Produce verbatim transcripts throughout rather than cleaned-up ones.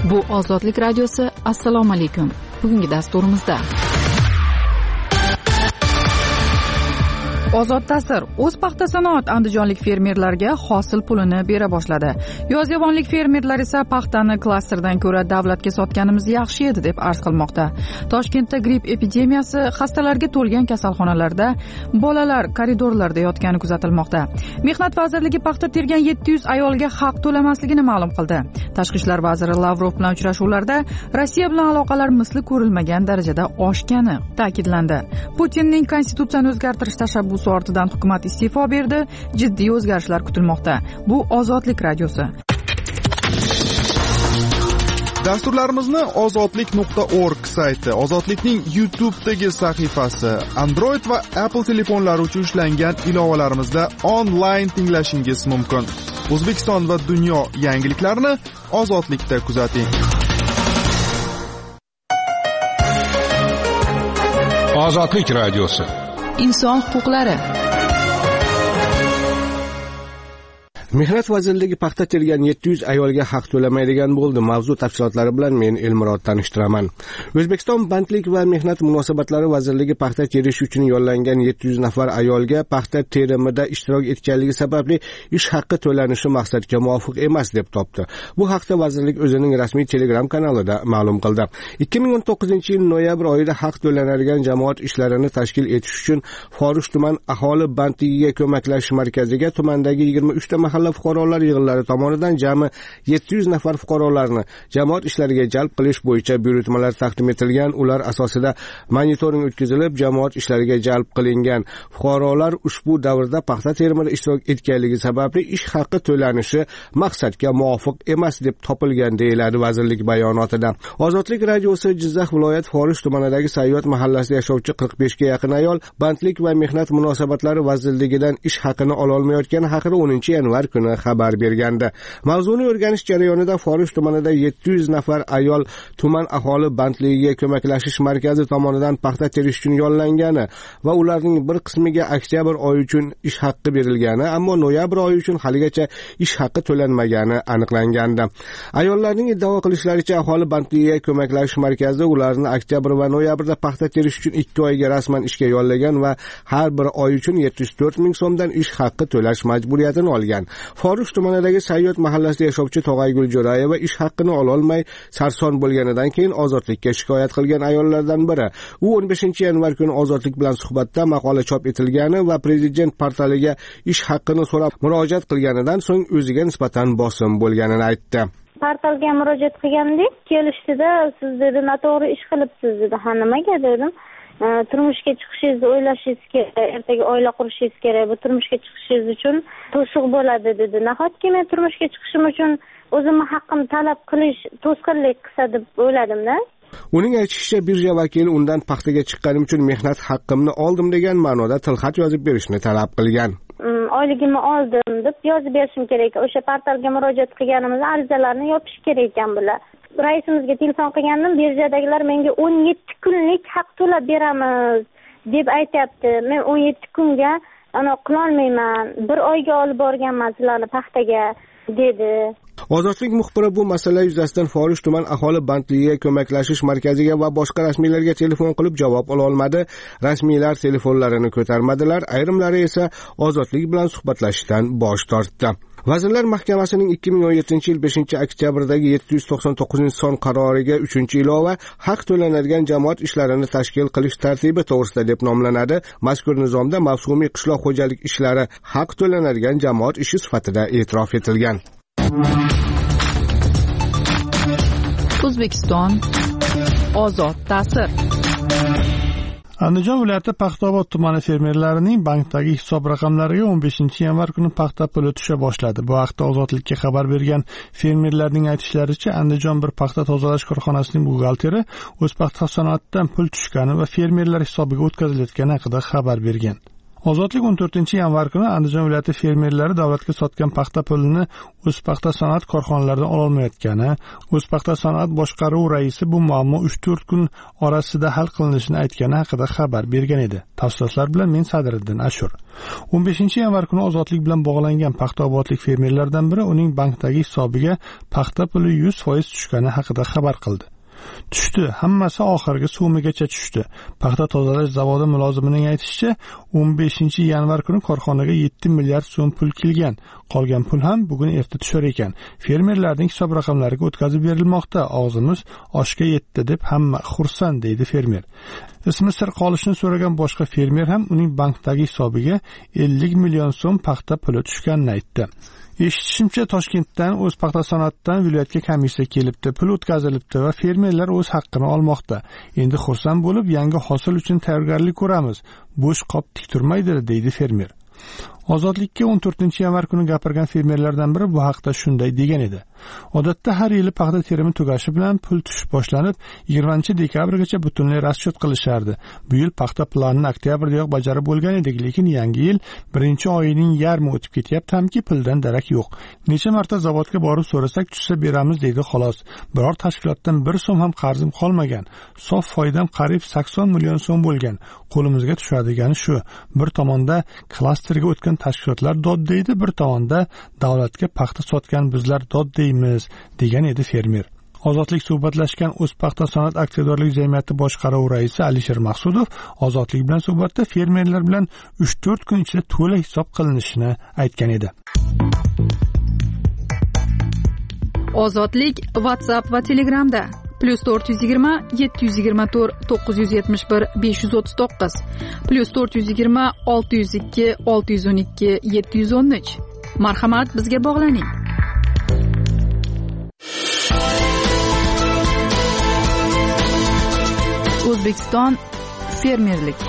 Bu Ozodlik radiosi. Assalomu alaykum. Bugungi dasturimizda Ozod ta'sir o'z paxta sanoat andijonlik fermerlarga hosil pulini bera boshladi. Yozyovonlik fermerlar esa paxtani klasterdan ko'ra davlatga sotganimiz yaxshi edi deb arz qilmoqda. Toshkentda gripp epidemiyasi, xastalarga to'lgan kasalxonalarda bolalar koridorlarda yotgani kuzatilmoqda. Mehnat vazirligi paxta tergan yetti yuz ayolga haq to'lamasligini ma'lum qildi. Tashqi ishlar vaziri Lavrov bilan uchrashuvlarda Rossiya bilan aloqalar misli ko'rilmagan darajada oshgani ta'kidlandi. Putinning konstitutsiyani o'zgartirish tashabbusi ortidan hukumat iste'fo berdi. Jiddiy o'zgarishlar kutilmoqda. Bu Ozodlik radiosi. Dasturlarimizni ozodlik nuqta org sayti, Ozodlikning YouTube'dagi sahifasi, Android va Apple telefonlari uchun ishlangan ilovalarimizda onlayn tinglashingiz mumkin. O'zbekiston va dunyo yangiliklarini Ozodlikda kuzating. Ozodlik radiosi. Inson huquqlari. Mehnat vazirligi paxta tergan yetti yuz ayolga haq to'lamaydigan bo'ldi. Mavzu tafsilotlari bilan men Elmurod tanishtiraman. O'zbekiston bandlik va mehnat munosabatlari vazirligi paxta terish uchun yo'llangan yetti yuz nafar ayolga paxta terimida ishtirok etganligi sababli ish haqqi to'lanishi maqsadga muvofiq emas deb topdi. Bu haqda vazirlik o'zining rasmiy Telegram kanalida ma'lum qildi. ikki ming o'n to'qqizinchi yil noyabr oyida haq to'lanadigan jamoat ishlarini tashkil etish uchun Forish tuman aholi bandligiga ko'maklash markaziga tumandagi yigirma uch ta mahalla fuqarolar yig'inlari tomonidan jami yetti yuz nafar fuqarolarni jamoat ishlariga jalb qilish bo'yicha buyurtmalar taqdim etilgan. Ular asosida monitoring o'tkazilib, jamoat ishlariga jalb qilingan fuqarolar ushbu davrda paxta terimida ishtirok etganligi sababli ish haqqi to'lanishi maqsadga muvofiq emas deb topilgan, deyiladi vazirlik bayonotida. Ozodlik radiosi Jizzax viloyat Forish tumanidagi Sayyod mahallasida yashovchi qirq beshga yaqin ayol bandlik va mehnat munosabatlari vazirligidan ish haqqini ola olmayotgani haqida o'ninchi yanvar kuni xabar bergandi. Mavzuni o'rganish jarayonida Forish tumanida yetti yuz nafar ayol tuman aholi bandligiga ko'maklashish markazi tomonidan paxta terish uchun yo'llangani va ularning bir qismiga oktyabr oyi uchun ish haqqi berilgani, ammo noyabr oyi uchun haligacha ish haqqi to'lanmagani aniqlangandi. Ayollarning iddao qilishlaricha aholi bandligiga ko'maklashish markazi ularni oktyabr va noyabrda paxta terish uchun ikki oyga rasman ishga yo'llagan va har bir oy uchun yetti yuz to'rt ming so'mdan ish haqqi to'lash majburiyatini olgan. Forish tumanidagi Sayyod mahallasida yashovchi Tog'aygul Jo'rayeva ish haqqini ola olmay sarson bo'lganidan keyin Ozodlikka shikoyat qilgan ayollardan biri. U o'n beshinchi yanvar kuni Ozodlik bilan suhbatda maqola chop etilgani va prezident portaliga ish haqqini so'rab murojaat qilganidan so'ng o'ziga nisbatan bosim bo'lganini aytdi. Portalga murojaat qilgandik, kelishdida siz dedi noto'g'ri ish qilibsiz dedi. Ha, nimaga dedim? Turmushga chiqishingizni o'ylashingiz kerak, ertaga oila qurishingiz kerak. Bu turmushga chiqishingiz uchun to'siq bo'ladi dedi. Nahotki men turmushga chiqishim uchun o'zimni haqqimni talab qilish to'sqinlik qilsa deb o'yladim-da. Uning aytishicha, birja vakili undan paxtaga chiqqanim uchun mehnat haqqimni oldim degan ma'noda tilxat yozib berishni talab qilgan. Oyligimni oldim deb yozib berishim kerak. O'sha portalga murojaat qilganimizda arizalarni yopish kerak ekan bular. Raisimizga telefon qilgandim, birjadagilar menga o'n yetti kunlik haq to'lab beramiz deb aytayapti. Men o'n yetti kunga ana qila olmayman. Bir oyga olib borganman sizlarni paxtaga dedi. Ozodlik muxbiri bu masala yuzasidan Forish tuman aholi bandligiga ko'maklashish markaziga va boshqa rasmiylarga telefon qilib javob ola olmadi. Rasmiylar telefonlarini ko'tarmadilar, ayrimlari esa Ozodlik bilan suhbatlashishdan bosh tortdi. Vazirlar Mahkamasining ikki ming o'n yettinchi yil beshinchi oktyabrdagi yetti yuz to'qson to'qqizinchi son qaroriga uchinchi ilova haq to'lanadigan jamoat ishlarini tashkil qilish tartibi to'g'risida deb nomlanadi. Mazkur nizomda mavsumiy qishloq xo'jalik ishlari haq to'lanadigan jamoat ishi sifatida e'tirof etilgan. O'zbekiston ozod ta'sir. Andijon viloyati Paxtaobod tumani fermerlarining bankdagi hisob raqamlariga o'n beshinchi yanvar kuni paxta puli tusha boshladi. Bu haqda Ozodlikka xabar bergan fermerlarning aytishlaricha, Andijon bir paxta tozalash korxonasining buxgalteri o'z paxta sanoatidan pul tushgani va fermerlar hisobiga o'tkazilayotgani haqida xabar bergan. Ozodlik o'n to'rtinchi yanvar kuni Andijon viloyati fermerlari davlatga sotgan paxta pulini O'zpaxta sanoat korxonalaridan ololmayotgani, O'zpaxta sanoat boshqaruvi raisi bu muammo uch to'rt kun orasida hal qilinishini aytgani haqida xabar bergan edi. Tafsilotlar bilan men Sadriddin Ashur. o'n beshinchi yanvar kuni Ozodlik bilan bog'langan paxta obodlik fermerlaridan biri uning bankdagi hisobiga paxta puli yuz foiz tushgani haqida xabar qildi. Tushdi, hammasi oxirgi so'migacha tushdi. Paxta tozalash zavodi mulozimining aytishicha, o'n beshinchi yanvar kuni korxonaga yetti milliard so'm pul kelgan. Qolgan pul ham bugun erta tushar ekan. Fermerlarning hisob raqamlariga o'tkazib berilmoqda. Og'zimiz oshga yetdi deb hamma xursand, deydi fermer. Ismi sir qolishini so'ragan boshqa fermer ham uning bankdagi hisobiga ellik million so'm paxta puli tushganini aytdi. Eshitishimcha, Toshkentdan O'zpaxta sanoatdan viloyatga komissiya kelibdi, pul o'tkazilibdi va fermerlar o'z haqqini olmoqda. Endi xursand bo'lib, yangi hosil uchun tayyorgarlik ko'ramiz. Bo'sh qop tik turmaydi, deydi fermer. Ozodlikka o'n to'rtinchi yanvar kuni gapirgan fermerlardan biri bu haqda shunday degan edi. Odatda har yili paxta terimi tugashi bilan pul tushib boshlanib, yigirmanchi dekabrgacha butunlay raschot qilishardi. Bu yil paxta planini oktyabrdayoq bajarib bo'lgan edik, lekin yangi yil birinchi oyining yarmi o'tib ketyapti hamki puldan darak yo'q. Necha marta zavodga borib so'rasak, tushsa beramiz deydi xolos. Biror tashkilotdan bir so'm ham qarzim qolmagan. Sof foydam qariyb sakson million so'm bo'lgan. Qo'limizga tushadigani shu. Bir tomonda klasterga o'tgan tashkilotlar dod deydi, bir tomonda davlatga paxta sotgan bizlar dod deymiz, degan edi fermer. Ozodlik suhbatlashgan O'zpaxta sanoat aksiyadorlik jamiyati boshqaruvi raisi Alisher Maqsudov Ozodlik bilan suhbatda fermerlar bilan uch to'rt kun ichida to'la hisob qilinishini aytgan edi. Ozodlik WhatsApp va Telegramda plus to'rt yuz yigirma yetti yuz yigirma to'rt to'qqiz yuz yetmish bir besh yuz o'ttiz to'qqiz plus to'rt yuz yigirma olti yuz ikki olti yuz o'n ikki yetti yuz o'n uch. Marhamat, bizga bog'laning. O'zbekiston fermerlik.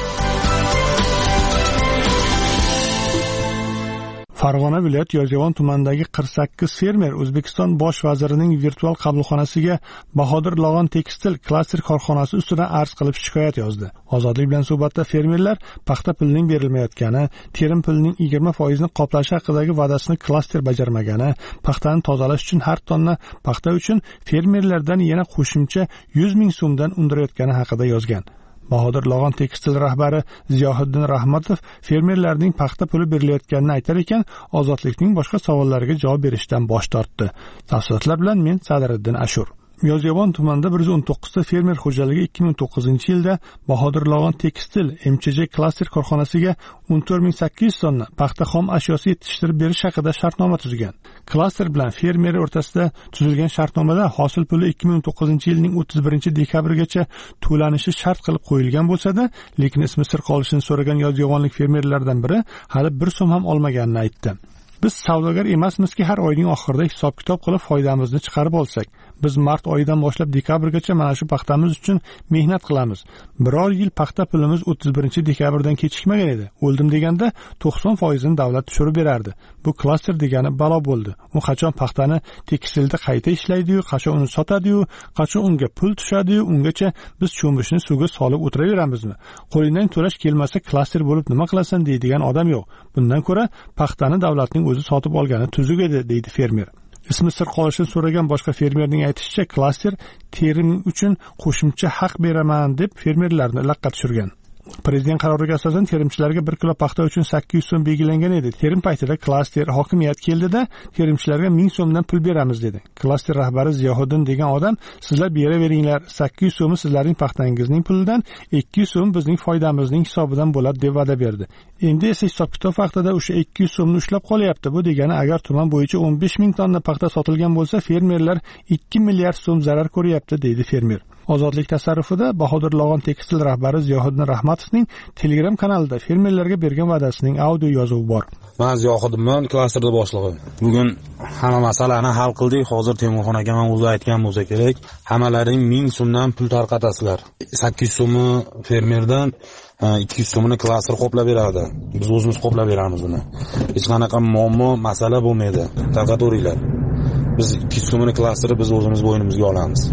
Farg'ona viloyat Yozyovon tumanidagi qirq sakkiz fermer O'zbekiston bosh vazirining virtual qabulxonasiga Bahodir Log'on tekstil klaster korxonasi ustidan arz qilib shikoyat yozdi. Ozodlik bilan suhbatda fermerlar paxta pulining berilmayotgani, terim pulining yigirma foizini qoplashi haqidagi va'dasini klaster bajarmagani, paxtani tozalash uchun har tonna paxta uchun fermerlardan yana qo'shimcha yuz ming so'mdan undirayotgani haqida yozgan. Bahodir Log'on tekstil rahbari Ziyohiddin Rahmatov fermerlarning paxta puli berilayotganini aytar ekan, Ozodlikning boshqa savollariga javob berishdan bosh tortdi. Tafsilotlar bilan men Sadriddin Ashur. Yozyovon tumanida bir yuz o'n to'qqiz ta fermer xo'jaligi ikki ming to'qqizinchi yilda Bahodir Log'on tekstil M Ch J klaster korxonasiga o'n to'rt ming sakkiz yuz tonna paxta xom ashyosi yetishtirib berish haqida shartnoma tuzgan. Klaster bilan fermer o'rtasida tuzilgan shartnomada hosil puli ikki ming o'n to'qqizinchi yilning o'ttiz birinchi dekabrigacha to'lanishi shart qilib qo'yilgan bo'lsa-da, lekin ismi sir qolishini so'ragan yozyovonlik fermerlardan biri hali bir so'm ham olmaganini aytdi. Biz savdogar emasmizki, har oyning oxirida hisob-kitob qilib foydamizni chiqarib olsak. Biz mart oyidan boshlab dekabrgacha mana shu paxtamiz uchun mehnat qilamiz. Biror yil paxta pulimiz o'ttiz birinchi dekabrdan kechikmagan edi. O'ldim deganda to'qson foizini davlat tushirib berardi. Bu klaster degani balo bo'ldi. U qachon paxtani tekstilda qayta ishlaydi-yu, qachon uni sotadi-yu, qachon unga pul tushadi-yu, ungacha biz cho'mishni suvga solib o'tiraveramizmi? Qo'lingdan to'lash kelmasa klaster bo'lib nima qilasan deydigan odam yo'q. Bundan ko'ra paxtani davlatning o'zi sotib olgani tuzuk edi, deydi fermer. Ismi sir qolishini so'ragan boshqa fermerning aytishicha, klaster terim uchun qo'shimcha haq beraman deb fermerlarni laqqa tushirgan. Prezident qaroriga asosan terimchilarga bir kilo paxta uchun sakkiz yuz so'm belgilangan edi. Terim paytida klaster hokimiyat keldida terimchilarga ming so'mdan pul beramiz dedi. Klaster rahbari Ziyohiddin degan odam, sizlar beraveringlar, sakkiz yuz so'mi sizlarning paxtangizning pulidan, ikki yuz so'm bizning foydamizning hisobidan bo'ladi deb va'da berdi. Endi esa hisob-kitob vaqtida o'sha ikki yuz so'mni ushlab qolyapti. Bu degani agar tuman bo'yicha o'n besh ming tonna paxta sotilgan bo'lsa, fermerlar ikki milliard so'm zarar ko'ryapti, deydi fermer. Ozodlik tasarrufida Bahodir Log'on tekstil rahbari Ziyohiddin Rahmatovning Telegram kanalida fermerlarga bergan va'dasining audio yozuvi bor. Men Ziyohiddinman, klasterda boshlig'i. Bugun hamma masalani hal qildik. Hozir Temurxon aka ham o'zi aytgan bo'lsa kerak, hammalaring ming so'mdan pul tarqatasizlar. sakkiz yuz so'mi fermerdan, ikki yuz so'mini klaster qoplab beradi. Biz o'zimiz qoplab beramiz buni. Hech qanaqa muammo, masala bo'lmaydi. Tarqataveringlar. Biz ikki yuz so'mini klasteri biz o'zimiz bo'ynimizga olamiz.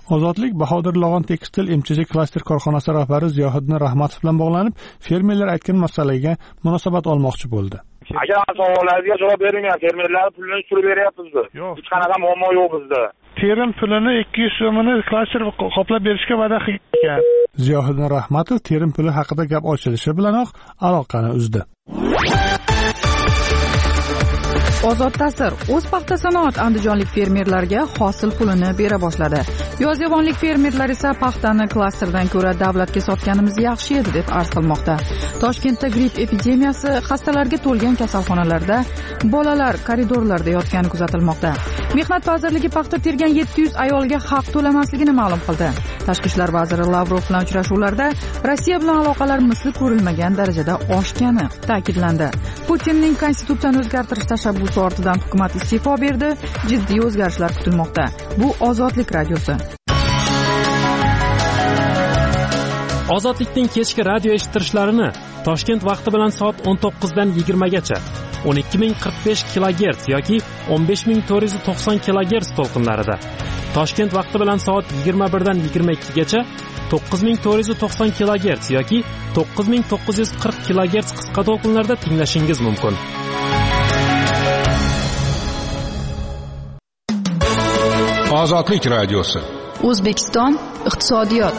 Ozodlik Bahodir Log'on tekstil M Ch J klaster korxonasi rahbari Ziyohiddin Rahmatov bilan bog'lanib, fermerlar aytgan masalaga munosabat olmoqchi bo'ldi. Agar savollarga javob berilgan, fermerlar pulini tushirib beryapmiz biz. Hech qanaqa muammo yo'q bizda. Terim pulini ikki yuz so'mini klaster qoplab berishga va'da qilgan. Ziyohiddin Rahmatov terim puli haqida gap ochilishi bilanoq aloqani uzdi. Ozod ta'sir o'z paxta sanoat andijonlik fermerlarga hosil pulini bera boshladi. Yozyovonlik fermerlar esa paxtani klasterdan ko'ra davlatga sotganimiz yaxshi edi deb arz qilmoqda. Toshkentda gripp epidemiyasi xastalarga to'lgan kasalxonalarda bolalar koridorlarda yotgani kuzatilmoqda. Mehnat vazirligi paxta tergan yetti yuz ayolga haq to'lamasligini ma'lum qildi. Tashqi ishlar vaziri Lavrov bilan uchrashuvlarda Rossiya bilan aloqalar misli ko'rilmagan darajada oshgani ta'kidlandi. Putinning konstitutsiyani o'zgartirish tashabbusi ortidan hukumat iste'fo berdi. Jiddiy o'zgarishlar kutilmoqda. Bu Ozodlik radiosi. Ozodlikning kechki radio eshittirishlarini Toshkent vaqti bilan soat o'n to'qqiz dan yigirma gacha o'n ikki ming qirq besh kilogerts yoki o'n besh ming to'rt yuz to'qson kilogerts to'lqinlarida, Toshkent vaqti bilan soat yigirma bir dan yigirma ikki gacha to'qqiz ming to'rt yuz to'qson kilogerts yoki to'qqiz ming to'qqiz yuz qirq kilogerts qisqa to'lqinlarda tinglashingiz mumkin. Ozodlik radiosi. O'zbekiston iqtisodiyot.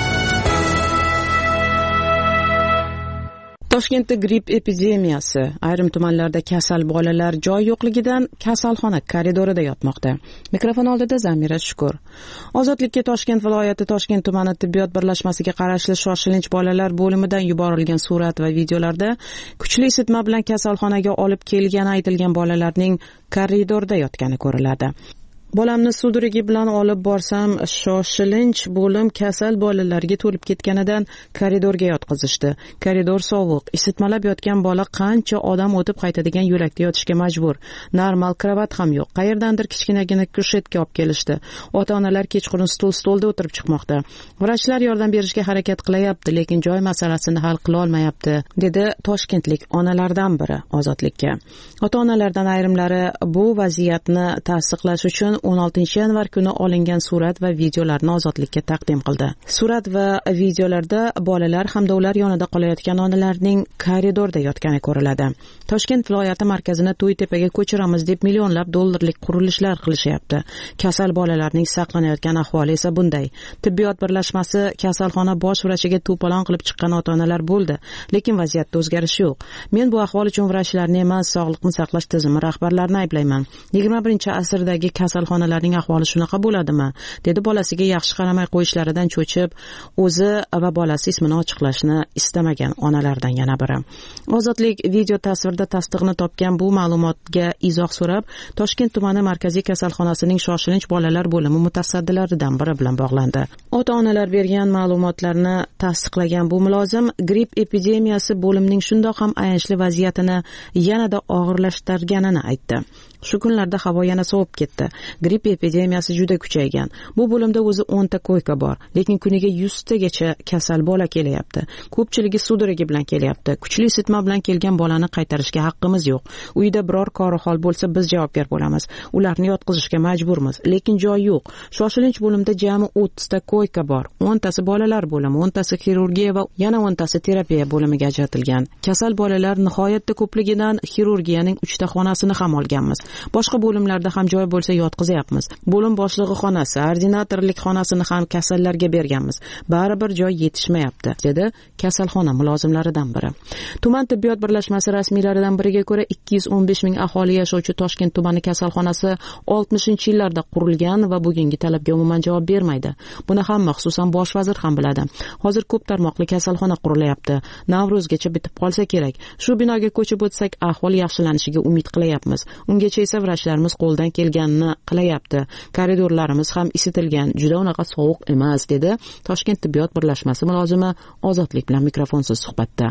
Toshkentda gripp epidemiyasi, ayrim tumanlarda kasal bolalar joy yo'qligidan kasalxona koridorida yotmoqda. Mikrofon oldida Zamira Shukur. Ozodlikka Toshkent viloyati Toshkent tumani tibbiyot birlashmasiga qarashli shoshilinch bolalar bo'limidan yuborilgan surat va videolarda kuchli isitma bilan kasalxonaga olib kelgani aytilgan bolalarning koridorda yotgani ko'riladi. Bolamni sudrigi bilan olib borsam, shoshilinch bo'lim kasal bolalarga to'lib ketganidan koridorga yotqizishdi. Koridor sovuq, isitmalab yotgan bola qancha odam o'tib qaytadigan yo'lakda yotishga majbur. Normal kravat ham yo'q. Qayerdandir kichkinagina kushetka olib kelishdi. Ota-onalar kechqurun stol-stolda o'tirib chiqmoqda. Vrachlar yordam berishga harakat qilyapti, lekin joy masalasini hal qila olmayapti, dedi toshkentlik onalardan biri Ozodlikka. Ota-onalardan ayrimlari bu vaziyatni tasdiqlash uchun o'n oltinchi yanvar kuni olingan surat va videolarni Ozodlikka taqdim qildi. Surat va videolarda bolalar hamda ular yonida qolayotgan onalarning koridorda yotgani ko'riladi. Toshkent viloyati markazini To'ytepaga ko'chiramiz deb millionlab dollarlik qurilishlar qilishyapti. Kasal bolalarning saqlanayotgan ahvoli esa bunday. Tibbiyot birlashmasi kasalxona bosh vrachiga to'polon qilib chiqqan ota-onalar bo'ldi, lekin vaziyatda o'zgarish yo'q. Men bu ahvol uchun vrachlarni emas, sog'liqni saqlash tizimi rahbarlarini ayblayman. yigirma birinchi asrdagi kasalxonalarning ahvoli shunaqa bo'ladimi? Dedi bolasiga yaxshi qaramay qo'yishlaridan cho'chib, o'zi va bolasi ismini ochiqlashni istamagan onalardan yana biri. Ozodlik video tasvirda tasdig'ini topgan bu ma'lumotga izoh so'rab, Toshkent tumani markaziy kasalxonasining shoshilinch bolalar bo'limi mutasaddilaridan biri bilan bog'landi. Ota-onalar bergan ma'lumotlarni tasdiqlagan bu mulozim gripp epidemiyasi bo'limning shundoq ham ayanchli vaziyatini yanada og'irlashtirganini aytdi. Shu kunlarda havo yana sovib ketdi. Gripp epidemiyasi juda kuchaygan. Bu bo'limda o'zi o'n ta koyka bor, lekin kuniga yuz tagacha kasal bola kelyapti. Ko'pchiligi sudrigi bilan kelyapti. Kuchli isitma bilan kelgan bolani qaytarishga haqqimiz yo'q. Uyda biror kori hol bo'lsa biz javobgar bo'lamiz. Ularni yotqizishga majburmiz, lekin joy yo'q. Shoshilinch bo'limda jami o'ttiz ta koyka bor. o'n tasi bolalar bo'limi, o'n tasi xirurgiya va yana o'n tasi terapiya bo'limiga ajratilgan. Kasal bolalar nihoyatda ko'pligidan xirurgiyaning uchta xonasini ham olganmiz. Boshqa bo'limlarda ham joy bo'lsa yotqizyapmiz. Bo'lim boshlig'i xonasi, ordinatorlik xonasini ham kasallarga berganmiz. Baribir joy yetishmayapti, dedi kasalxona mulozimlaridan biri. Tuman tibbiyot birlashmasi rasmiylaridan biriga ko'ra ikki yuz o'n besh ming aholi yashovchi Toshkent tumani kasalxonasi oltmishinchi yillarda qurilgan va bugungi talabga umuman javob bermaydi. Buni hamma, xususan bosh vazir ham biladi. Hozir ko'p tarmoqli kasalxona qurilyapti. Navruzgacha bitib qolsa kerak. Shu binoga ko'chib o'tsak ahvol yaxshilanishiga umid qilyapmiz. Ungacha esa vrachlarimiz qo'ldan kelganini qilyapti. Koridorlarimiz ham isitilgan, juda unaqa sovuq emas, dedi Toshkent tibbiyot birlashmasi mulozimi Ozodlik bilan mikrofonsiz suhbatda.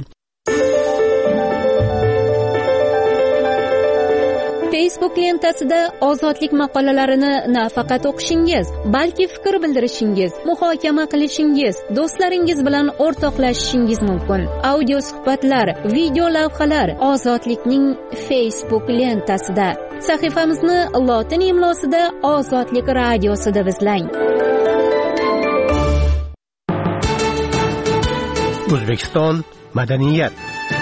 Facebook lentasida Ozodlik maqolalarini nafaqat o'qishingiz, balki fikr bildirishingiz, muhokama qilishingiz, do'stlaringiz bilan o'rtoqlashishingiz mumkin. Audio suhbatlar, video lavhalar Ozodlikning Facebook lentasida. Sahifamizni lotin imlosida Ozodlik radiosida izlang. O'zbekiston madaniyat.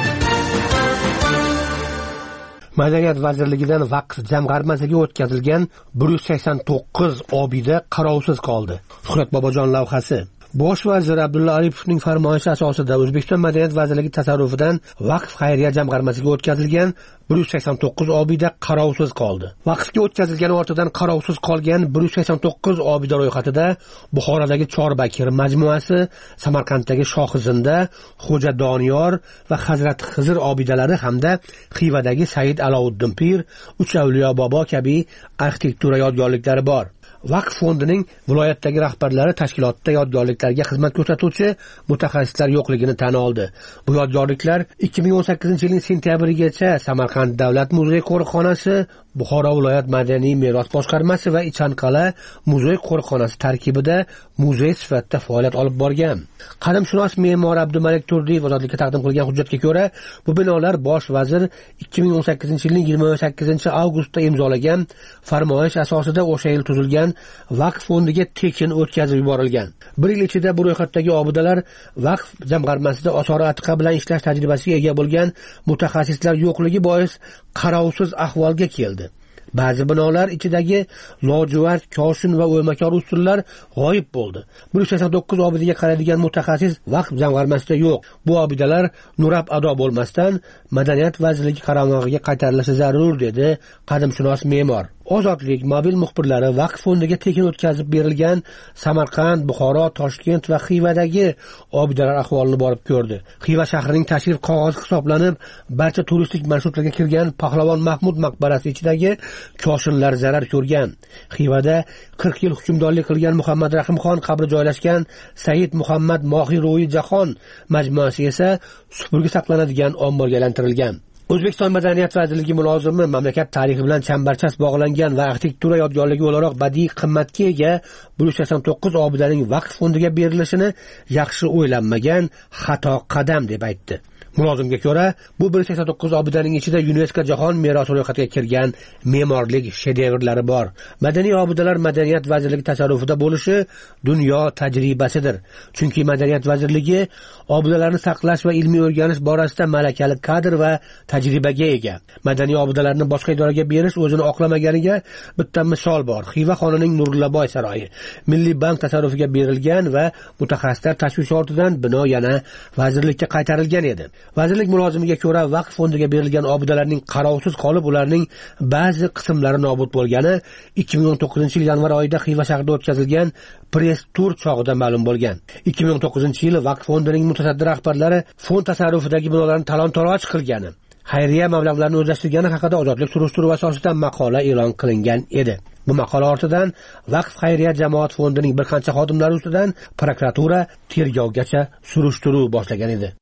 Madaniyat vazirligidan vaqf jamg'armasiga o'tkazilgan bir yuz sakson to'qqiz obida qarovsiz qoldi. Shuhrat Bobojon lavhasi. Bosh vazir Abdulla Aripovning farmoyishi asosida O'zbekiston Madaniyat vazirligi tasarrufidan vaqf xayriya jamg'armasiga o'tkazilgan bir yuz sakson to'qqiz obida qarovsiz qoldi. Vaqfga o'tkazilgani ortidan qarovsiz qolgan bir yuz sakson to'qqiz obida ro'yxatida Buxorodagi Chorbakir majmuasi, Samarqanddagi Shohizinda, Xo'ja Doniyor va Hazrat Xizr obidalari hamda Xivadagi Said Alovuddin Pir, Uch Avliyo bobo kabi arxitektura yodgorliklari bor. Vaqf fondining viloyatdagi rahbarlari tashkilotda yodgorliklarga xizmat ko'rsatuvchi mutaxassislar yo'qligini tan oldi. Bu yodgorliklar ikki ming o'n sakkizinchi yilning sentyabrigacha Samarqand davlat muzey qo'riqxonasi, Buxoro viloyat madaniy meros boshqarmasi va Ichanqal'a muzey qo'riqxonasi tarkibida muzey sifatida faoliyat olib borgan. Qadimshunos me'mor Abdumalik Turdiyev ozodlikka taqdim qilgan hujjatga ko'ra, bu binolar bosh vazir ikki ming o'n sakkizinchi yilning yigirma sakkizinchi avgustda imzolagan farmoyish asosida o'sha yil tuzilgan vaqf fondiga tekin o'tkazib yuborilgan. Bir yil ichida bu ro'yxatdagi obidalar vaqf jamg'armasida osori atiqa bilan ishlash tajribasiga ega bo'lgan mutaxassislar yo'qligi bois qarovsiz ahvolga keldi. Ba'zi binolar ichidagi lojuvard, koshin va o'ymakor usullar g'oyib bo'ldi. bir yuz sakson to'qqiz obidaga qaraydigan mutaxassis vaqf jamg'armasida yo'q. Bu obidalar nurab ado bo'lmasdan Madaniyat vazirligi qaramog'iga qaytarilishi zarur, dedi qadimshunos me'mor. Ozodlik mobil muxbirlari vaqf fondiga tekin o'tkazib berilgan Samarqand, Buxoro, Toshkent va Xivadagi obidalar ahvolini borib ko'rdi. Xiva shahrining tashrif qog'ozi hisoblanib, barcha turistik marshrutlarga kirgan Pahlavon Mahmud maqbarasi ichidagi koshinlar zarar ko'rgan. Xivada qirq yil hukmdorlik qilgan Muhammad Rahimxon qabri joylashgan Said Muhammad Mohiro'yi Jahon majmuasi esa supurgi saqlanadigan omborga aylantirilgan. O'zbekiston Madaniyat vazirligi mulozimi mamlakat tarixi bilan chambarchas bog'langan va arxitektura yodgorligi o'laroq badiiy qimmatga ega bir yuz sakson to'qqiz obidaning vaqf fondiga berilishini yaxshi o'ylanmagan xato qadam deb aytdi. Mulozimga ko'ra, bu bir yuz sakson to'qqiz obidaning ichida UNESCO jahon merosi ro'yxatiga kirgan me'morlik shedevrlari bor. Madaniy obidalar Madaniyat vazirligi tasarrufida bo'lishi dunyo tajribasidir. Chunki Madaniyat vazirligi obidalarni saqlash va ilmiy o'rganish borasida malakali kadr va tajribaga ega. Madaniy obidalarni boshqa idoraga berish o'zini oqlamaganiga bitta misol bor. Xiva xonining Nurillaboy saroyi Milliy bank tasarrufiga berilgan va mutaxassislar tashvishi ortidan bino yana vazirlikka qaytarilgan edi. Vazirlik mulozimiga ko'ra, vaqf fondiga berilgan obidalarning qarovsiz qolib, ularning ba'zi qismlari nobud bo'lgani ikki ming o'n to'qqizinchi yil yanvar oyida Xiva shahrida o'tkazilgan press tur chog'ida ma'lum bo'lgan. ikki ming o'n to'qqizinchi yil vaqf fondining mutasaddi rahbarlari fond tasarrufidagi binolarni talon-toroj qilgani, xayriya mablag'larini o'zlashtirgani haqida ozodlik surishtiruv asosida maqola e'lon qilingan edi. Bu maqola ortidan vaqf xayriya jamoat fondining bir qancha xodimlari ustidan prokuratura tergovgacha surishtiruv boshlagan edi.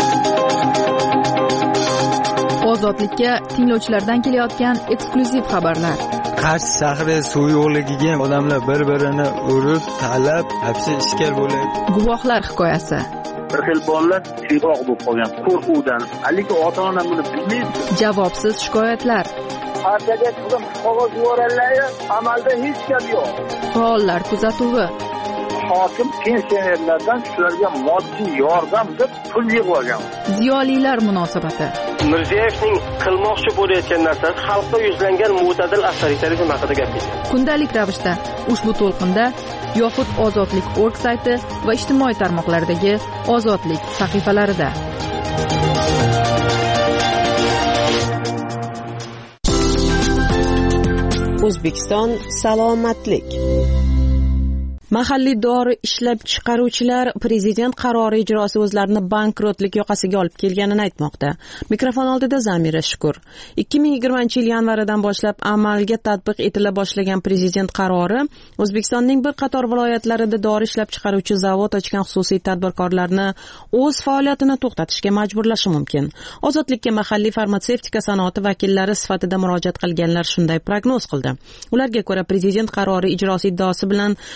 Ozodlikka tinglovchilardan kelayotgan eksklyuziv xabarlar. Qarshi shahri suv yo'qligiga odamlar bir-birini urib, talab, hapsi ishkal bo'ladi. Guvohlar hikoyasi. Bir xil bolalar siyg'oq bo'lib qolgan qo'rquvdan. Haligi ota-ona buni bilmaydi. Javobsiz shikoyatlar. Partiyaga chiqib qog'oz yuborganlar, amalda hech gap yo'q. Faollar kuzatuvi. Hokim pensionerlardan shularga moddiy yordam deb pul yig'ib olgan. Ziyolilar munosabati. Mirziyevning qilmoqchi bo'layotgan narsasi xalqqa yuzlangan mo'tadil avtoritarizm haqida gapirdi. Kundalik ravishda ushbu to'lqinda yoxud ozodlik nokta org sayti va ijtimoiy tarmoqlardagi Ozodlik sahifalarida. O'zbekiston salomatlik. Mahalliy dori ishlab chiqaruvchilar prezident qarori ijrosi o'zlarini bankrotlik yoqasiga olib kelganini aytmoqda. Mikrofon oldida Zamira Shukur. ikki ming yigirmanchi yil yanvaridan boshlab amalga tatbiq etila boshlagan prezident qarori O'zbekistonning bir qator viloyatlarida dori ishlab chiqaruvchi zavod ochgan xususiy tadbirkorlarni o'z faoliyatini to'xtatishga majburlashi mumkin. Ozodlikka mahalliy farmatsevtika sanoati vakillari sifatida murojaat qilganlar shunday prognoz qildi. Ularga ko'ra prezident qarori ijrosi iddaosi bilan sog'liq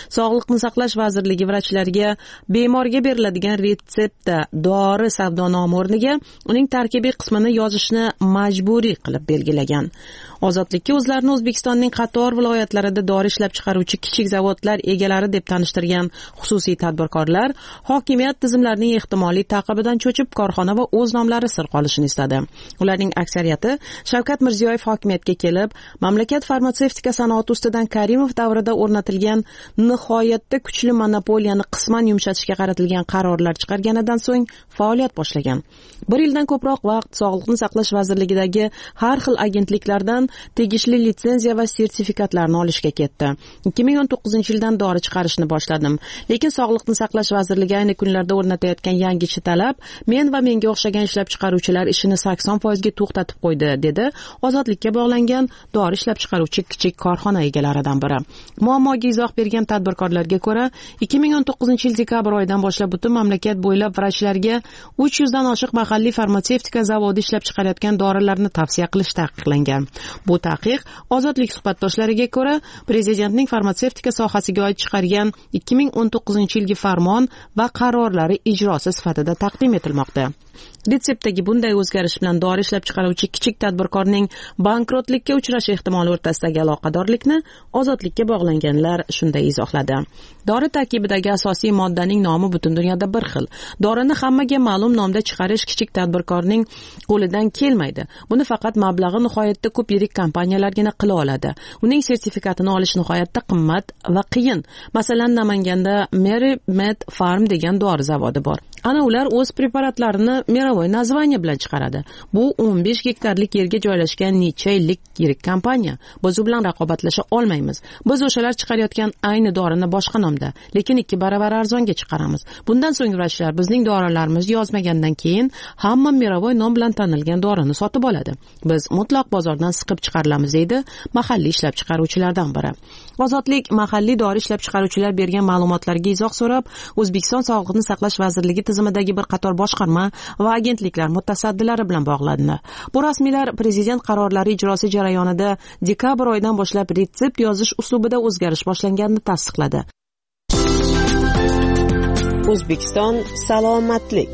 Sog'liqni saqlash vazirligi vrachlariga bemorga beriladigan retseptda dori savdonomi o'rniga uning tarkibiy qismini yozishni majburiy qilib belgilagan. Ozodlikka o'zlarini O'zbekistonning qator viloyatlarida dori ishlab chiqaruvchi kichik zavodlar egalari deb tanishtirgan xususiy tadbirkorlar hokimiyat tizimlarining ehtimoliy ta'qibidan cho'chib korxona va o'z nomlari sir qolishini istadi. Ularning aksariyati Shavkat Mirziyoyev hokimiyatga kelib, mamlakat farmatsevtika sanoati ustidan Karimov davrida o'rnatilgan nihoyatda kuchli monopoliyani qisman yumshatishga qaratilgan qarorlar chiqarganidan so'ng faoliyat boshlagan. Bir yildan ko'proq vaqt Sog'liqni saqlash vazirligidagi har xil agentliklardan tegishli litsenziya va sertifikatlarni olishga ketdi. ikki ming o'n to'qqizinchi yildan dori chiqarishni boshladim. Lekin Sog'liqni saqlash vazirligi ayni kunlarda o'rnatayotgan yangicha talab men va menga o'xshagan ishlab chiqaruvchilar ishini sakson foiz ga to'xtatib qo'ydi, dedi ozodlikka bog'langan dori ishlab chiqaruvchi kichik korxona egalaridan biri. Muammoga izoh bergan tadbirkorlarga ko'ra, ikki ming o'n to'qqizinchi yil dekabr oyidan boshlab butun mamlakat bo'ylab vrachlarga uch yuz dan oshiq mahalliy farmatsevtika zavodi ishlab chiqarayotgan dorilarni tavsiya qilish taqiqlangan. Bu taqiq Ozodlik suhbatdoshlariga ko'ra prezidentning farmatsevtika sohasiga oid chiqargan ikki ming o'n to'qqizinchi yilgi farmon va qarorlari ijrosi sifatida taqdim etilmoqda. Retseptdagi bunday o'zgarish bilan dori ishlab chiqaruvchi kichik tadbirkorning bankrotlikka uchrashi ehtimoli o'rtasidagi aloqadorlikni Ozodlikka bog'langanlar shunday izohladi. Dori tarkibidagi asosiy moddaning nomi butun dunyoda bir xil. Dorini hammaga ma'lum nomda chiqarish kichik tadbirkorning qo'lidan kelmaydi. Buni faqat mablag'i nihoyatda ko'p yirik kompaniyalargina qila oladi. Uning sertifikatini olish nihoyatda qimmat va qiyin. Masalan, Namanganda Mary Med Farm degan dori zavodi bor. Ana ular o'z preparatlarini Miravoy nazvaniya bilan chiqaradi. Bu o'n besh gektarlik yerga joylashgan necha yillik yirik kompaniya. Biz u bilan raqobatlasha olmaymiz. Biz o'shalar chiqarayotgan ayni dorini boshqa nomda, lekin ikki baravar arzonga chiqaramiz. Bundan so'ng vrachlar bizning dorilarimizni yozmagandan keyin hamma Miravoy nom bilan tanilgan dorini sotib oladi. Biz mutlaq bozordan siqib chiqarilamiz, deydi mahalliy ishlab chiqaruvchilardan biri. Ozodlik mahalliy dori ishlab chiqaruvchilar bergan ma'lumotlarga izoh so'rab, O'zbekiston Sog'liqni saqlash vazirligi tizimidagi bir qator boshqarma va agentliklar mutasaddilari bilan bog'landi. Bu rasmiylar prezident qarorlari ijrosi jarayonida dekabr oyidan boshlab retsept yozish uslubida o'zgarish boshlanganini tasdiqladi. O'zbekiston salomatlik.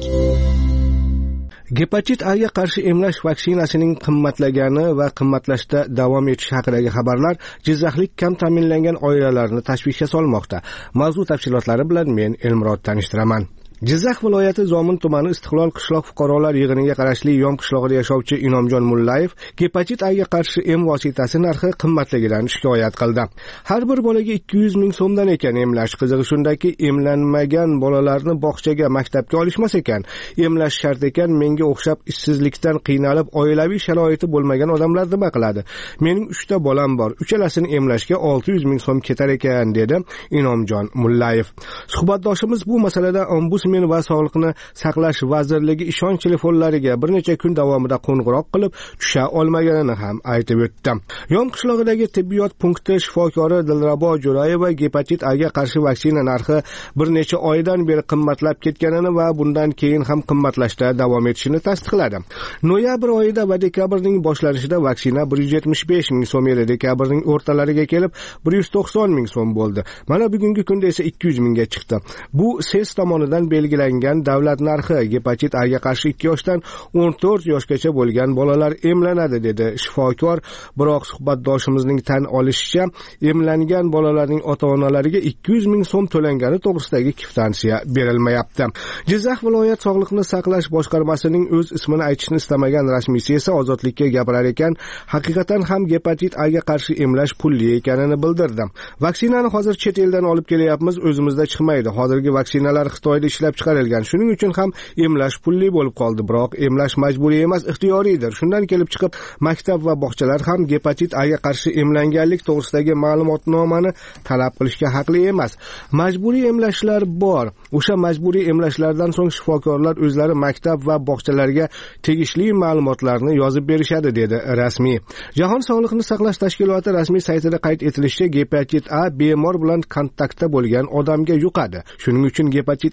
Gepatit A ga qarshi emlash vaksinasining qimmatlagani va qimmatlashda davom etishi haqidagi xabarlar jizzaxlik kam ta'minlangan oilalarni tashvishga solmoqda. Mavzu tafsilotlari bilan men Elmurod tanishtiraman. Jizzax viloyati Zomin tumani Istiqlol qishloq fuqarolar yig'iniga qarashli Yom qishlog'ida yashovchi Inomjon Mullayev gepatit A ga qarshi em vositasi narxi qimmatligidan shikoyat qildi. Har bir bolaga ikki yuz ming so'mdan ekan emlash. Qizig'i shundaki, emlanmagan bolalarni bog'chaga, maktabga olishmas ekan. Emlash shart ekan. Menga o'xshab ishsizlikdan qiynalib, oilaviy sharoiti bo'lmagan odamlar nima qiladi? Mening uchta bolam bor. Uchalasini emlashga olti yuz ming so'm ketar ekan, dedi Inomjon Mullayev. Suhbatdoshimiz bu masalada Ombudsman va Sog'liqni saqlash vazirligi ishonch telefonlariga bir necha kun davomida qo'ng'iroq qilib tusha olmaganini ham aytib o'tdi. Yom qishlog'idagi tibbiyot punkti shifokori Dilrabo Jo'rayeva gepatit A ga qarshi vaksina narxi bir necha oydan beri qimmatlab ketganini va bundan keyin ham qimmatlashda davom etishini tasdiqladi. Noyabr oyida va dekabrning boshlanishida vaksina bir yuz yetmish besh ming so'm edi. Dekabrning o'rtalariga kelib bir yuz to'qson ming so'm bo'ldi. Mana bugungi kunda esa ikki yuz mingga chiqdi. Bu S E S tomonidan belgilangan davlat narxi. Gepatit A ga qarshi ikki yoshdan o'n to'rt yoshgacha bo'lgan bolalar emlanadi, dedi shifokor. Biroq suhbatdoshimizning tan olishicha, emlangan bolalarning ota-onalariga ikki yuz ming so'm to'langani to'g'risidagi kvitansiya berilmayapti. Jizzax viloyat Sog'liqni saqlash boshqarmasining o'z ismini aytishni istamagan rasmiysi esa Ozodlikka gapirar ekan, haqiqatan ham gepatit A ga qarshi emlash pulli ekanini bildirdi. Vaksinani hozir chet eldan olib kelyapmiz, o'zimizda chiqmaydi. Hozirgi vaksinalar Xitoyda ishlab chiqarilgan. Shuning uchun ham emlash pulli bo'lib qoldi. Biroq emlash majburiy emas, ixtiyoriydir. Shundan kelib chiqib, maktab va bog'chalar ham gepatit A ga qarshi emlanganlik to'g'risidagi ma'lumotnomani talab qilishga haqli emas. Majburiy emlashlar bor. O'sha majburiy emlashlardan so'ng shifokorlar o'zlari maktab va bog'chalarga tegishli ma'lumotlarni yozib berishadi, dedi rasmiy. Jahon Sog'liqni saqlash tashkiloti rasmiy saytida qayd etilishicha, gepatit A bemor bilan kontaktda bo'lgan odamga yuqadi. Shuning uchun gepatit A ga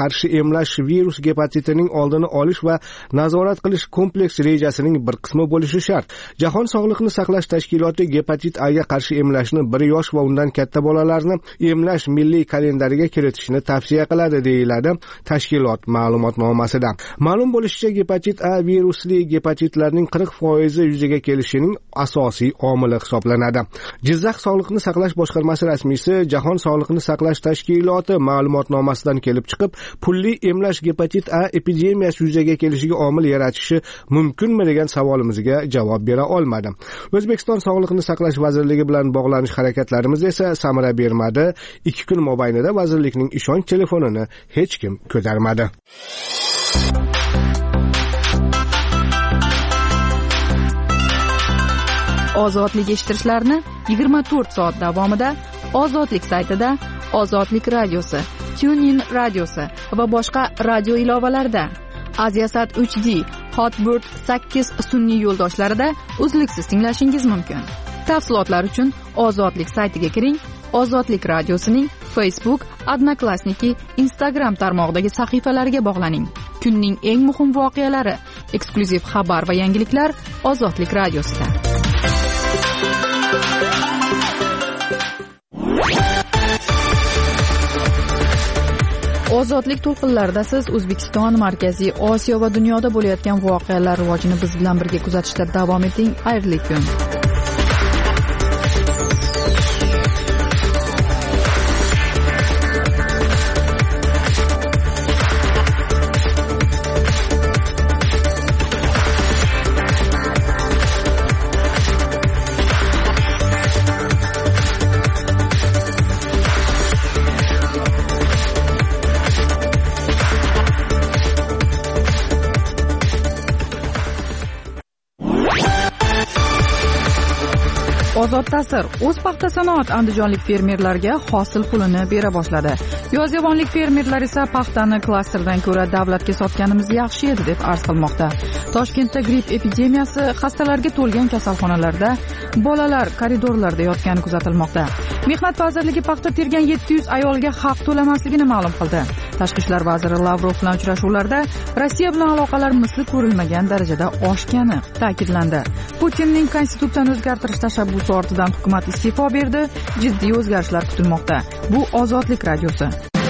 qarshi emlash virus gepatitining oldini olish va nazorat qilish kompleks rejasining bir qismi bo'lishi shart. Jahon Sog'liqni saqlash tashkiloti gepatit A ga qarshi emlashni bir yosh va undan katta bolalarni emlash milliy kalendariga kiritishni tavsiya qiladi, deyiladi tashkilot ma'lumotnomasida. Ma'lum bo'lishicha, gepatit A virusli gepatitlarning qirq foizi yuzaga kelishining asosiy omili hisoblanadi. Jizzax Sog'liqni saqlash boshqarmasi rasmiysi Jahon Sog'liqni saqlash tashkiloti ma'lumotnomasidan kelib chiqib, pulli emlash gepatit A epidemiyasi yuzaga kelishiga omil yaratishi mumkinmi degan savolimizga javob bera olmadi. O'zbekiston Sog'liqni saqlash vazirligi bilan bog'lanish harakatlarimiz esa samara bermadi. ikki kun mobaynida vazirlikning ishonch telefonini hech kim ko'tarmadi. Ozodlik eshittirishlarini yigirma to'rt soat davomida Ozodlik saytida, Ozodlik radiosi, TuneIn radiosi va boshqa radio ilovalarida, Aziasat uch D, Hotbird sakkiz sun'iy yo'ldoshlarida uzluksiz tinglashingiz mumkin. Tafsilotlar uchun Ozodlik saytiga kiring. Ozodlik radiosining Facebook, Odnoklassniki, Instagram tarmog'idagi sahifalariga bog'laning. Kunning eng muhim voqealari, eksklyuziv xabar va yangiliklar Ozodlik radiosida. Ozodlik to'lqinlarida siz O'zbekiston, Markaziy Osiyo va dunyoda bo'layotgan voqealar rivojini biz bilan birga kuzatishda davom eting. Xayrli kun. Ozod ta'sir o'z paxta sanoat andijonlik fermerlarga hosil pulini bera boshladi. Yozyovonlik fermerlar esa paxtani klasterdan ko'ra davlatga sotganimiz yaxshi edi deb arz qilmoqda. Toshkentda gripp epidemiyasi xastalarga to'lgan kasalxonalarda bolalar koridorlarda yotgani kuzatilmoqda. Mehnat vazirligi paxta tergan yetti yuz ayolga haq to'lamasligini ma'lum qildi. Tashqi ishlar vaziri Lavrov bilan uchrashuvlarda Rossiya bilan aloqalar misli ko'rilmagan darajada oshgani ta'kidlandi. Putinning konstitutsiyani o'zgartirish tashabbusi ortidan hukumat iste'fo berdi. Jiddiy o'zgarishlar kutilmoqda. Bu Ozodlik radiosi.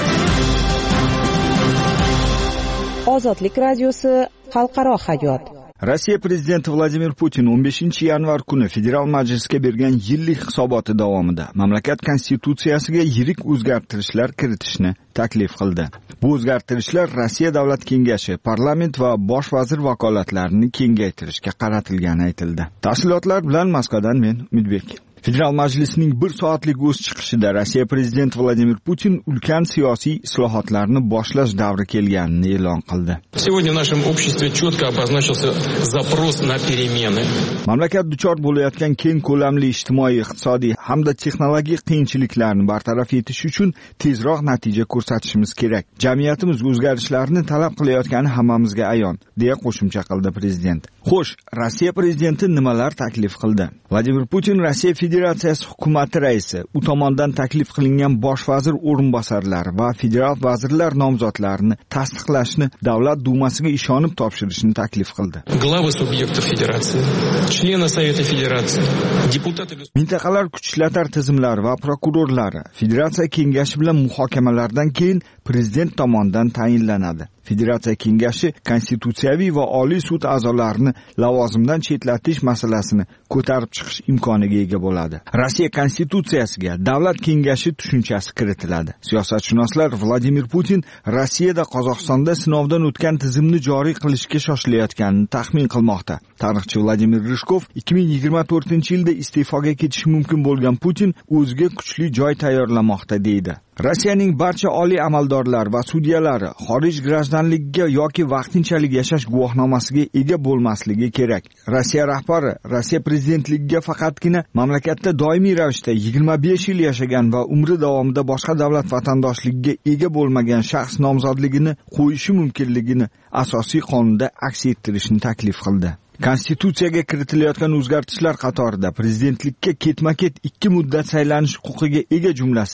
Ozodlik radiosi xalqaro hayot. Rossiya prezidenti Vladimir Putin o'n beshinchi yanvar kuni Federal majlisga bergan yillik hisoboti davomida mamlakat konstitutsiyasiga yirik o'zgartirishlar kiritishni taklif qildi. Bu o'zgartirishlar Rossiya Davlat Kengashi, parlament va bosh vazir vakolatlarini kengaytirishga qaratilgani aytildi. Tafsilotlar bilan Moskvadan men Umidbek. Federal majlisning bir soatlik o'z chiqishida Rossiya prezidenti Vladimir Putin ulkan siyosiy islohotlarni boshlash davri kelganini e'lon qildi. Сегодня в нашем обществе четко обозначился запрос на перемены. Mamlakat duchor bo'layotgan keng ko'lamli ijtimoiy, iqtisodiy hamda texnologik qiyinchiliklarni bartaraf etish uchun tezroq natija ko'rsatishimiz kerak. Jamiyatimiz o'zgarishlarni talab qilayotgani hammamizga ayon, deya qo'shimcha qildi prezident. Xo'sh, Rossiya prezidenti nimalar taklif qildi? Vladimir Putin Rossiya Federatsiyasi hukumati raisi, u tomonidan taklif qilingan bosh vazir o'rinbosarlari va federal vazirlar nomzodlarini tasdiqlashni Davlat dumasiga ishonib topshirishni taklif qildi. Главы субъектов федерации, члены Совета Федерации, депутаты... Mintaqalar kuch ishlatar tizimlari va prokurorlari Federatsiya kengashi bilan muhokamalardan keyin prezident tomonidan tayinlanadi. Federatsiya kengashi konstitutsiyaviy va oliy sud a'zolarini lavozimdan chetlatish masalasini ko'tarib chiqish imkoniga ega bo'ladi. Rossiya konstitutsiyasiga davlat kengashi tushunchasi kiritiladi. Siyosatshunoslar Vladimir Putin Rossiyada Qozog'istonda sinovdan o'tgan tizimni joriy qilishga shoshilayotganini taxmin qilmoqda. Tarixchi Vladimir Rishkov ikki ming yigirma to'rtinchi yilda iste'foga ketishi mumkin bo'lgan Putin o'ziga kuchli joy tayyorlamoqda deydi. Rossiyaning barcha oliy amaldorlar va sudyalari xorij grajdanligiga yoki vaqtinchalik yashash guvohnomasiga ega bo'lmasligi kerak. Rossiya rahbari Rossiya prezidentligiga faqatgina mamlakatda doimiy ravishda yigirma besh yil yashagan va umri davomida boshqa davlat vatandoshligiga ega bo'lmagan shaxs nomzodligini qo'yishi mumkinligini asosiy qonunda aks ettirishni taklif qildi. Konstitutsiyaga kiritilayotgan o'zgartishlar qatorida prezidentlikka ketma-ket ikki muddat saylanish huquqiga ega jumlasidan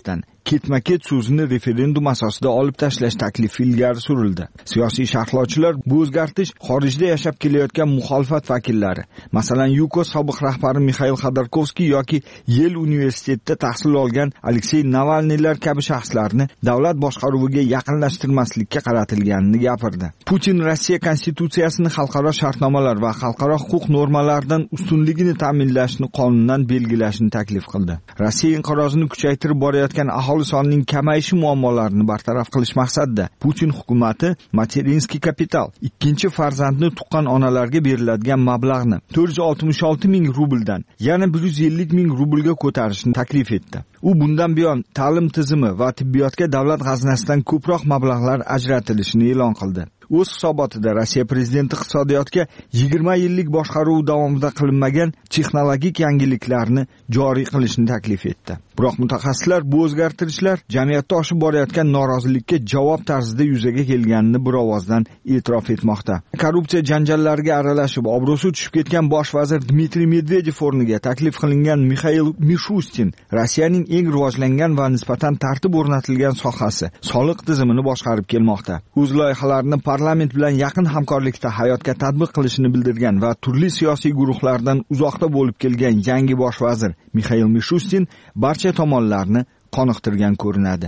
ketma-ket so'zini referendum asosida olib tashlash taklifi ilgari surildi. Siyosiy sharhlovchilar bu o'zgartish xorijda yashab kelayotgan muxolifat vakillari, masalan, Yuko sobiq rahbari Mixail Xodorkovskiy yoki Yel universitetida tahsil olgan Aleksey Navalniylar kabi shaxslarni davlat boshqaruviga yaqinlashtirmaslikka qaratilganini gapirdi. Putin Rossiya konstitutsiyasini xalqaro shartnomalar va xalqaro huquq normalaridan ustunligini ta'minlashni qonundan belgilashni taklif qildi. Rossiya inqirozini kuchaytirib borayotgan aholi sonining kamayishi muammolarini bartaraf qilish maqsadida Putin hukumati materinskiy kapital, ikkinchi farzandni tuqqan onalarga beriladigan mablag'ni to'rt yuz oltmish olti ming rubldan yana bir yuz ellik ming rublga ko'tarishni taklif etdi. U bundan buyon ta'lim tizimi va tibbiyotga davlat g'aznasidan ko'proq mablag'lar ajratilishini e'lon qildi. O'z hisobotida Rossiya prezidenti iqtisodiyotga yigirma yillik boshqaruv davomida qilinmagan texnologik yangiliklarni joriy qilishni taklif etdi. Biroq mutaxassislar bu o'zgartirishlar jamiyatda oshib borayotgan norozilikka javob tarzida yuzaga kelganini bir ovozdan e'tirof etmoqda. Korrupsiya janjallariga aralashib, obro'si tushib ketgan bosh vazir Dmitriy Medvedev o'rniga taklif qilingan Mixail Mishustin Rossiyaning eng rivojlangan va nisbatan tartib o'rnatilgan sohasi soliq tizimini boshqarib kelmoqda. O'z loyihalarini parlament bilan yaqin hamkorlikda hayotga tatbiq qilishini bildirgan va turli siyosiy guruhlardan uzoqda bo'lib kelgan yangi bosh vazir Mixail Mishustin barcha tomonlarni qoniqtirgan ko'rinadi.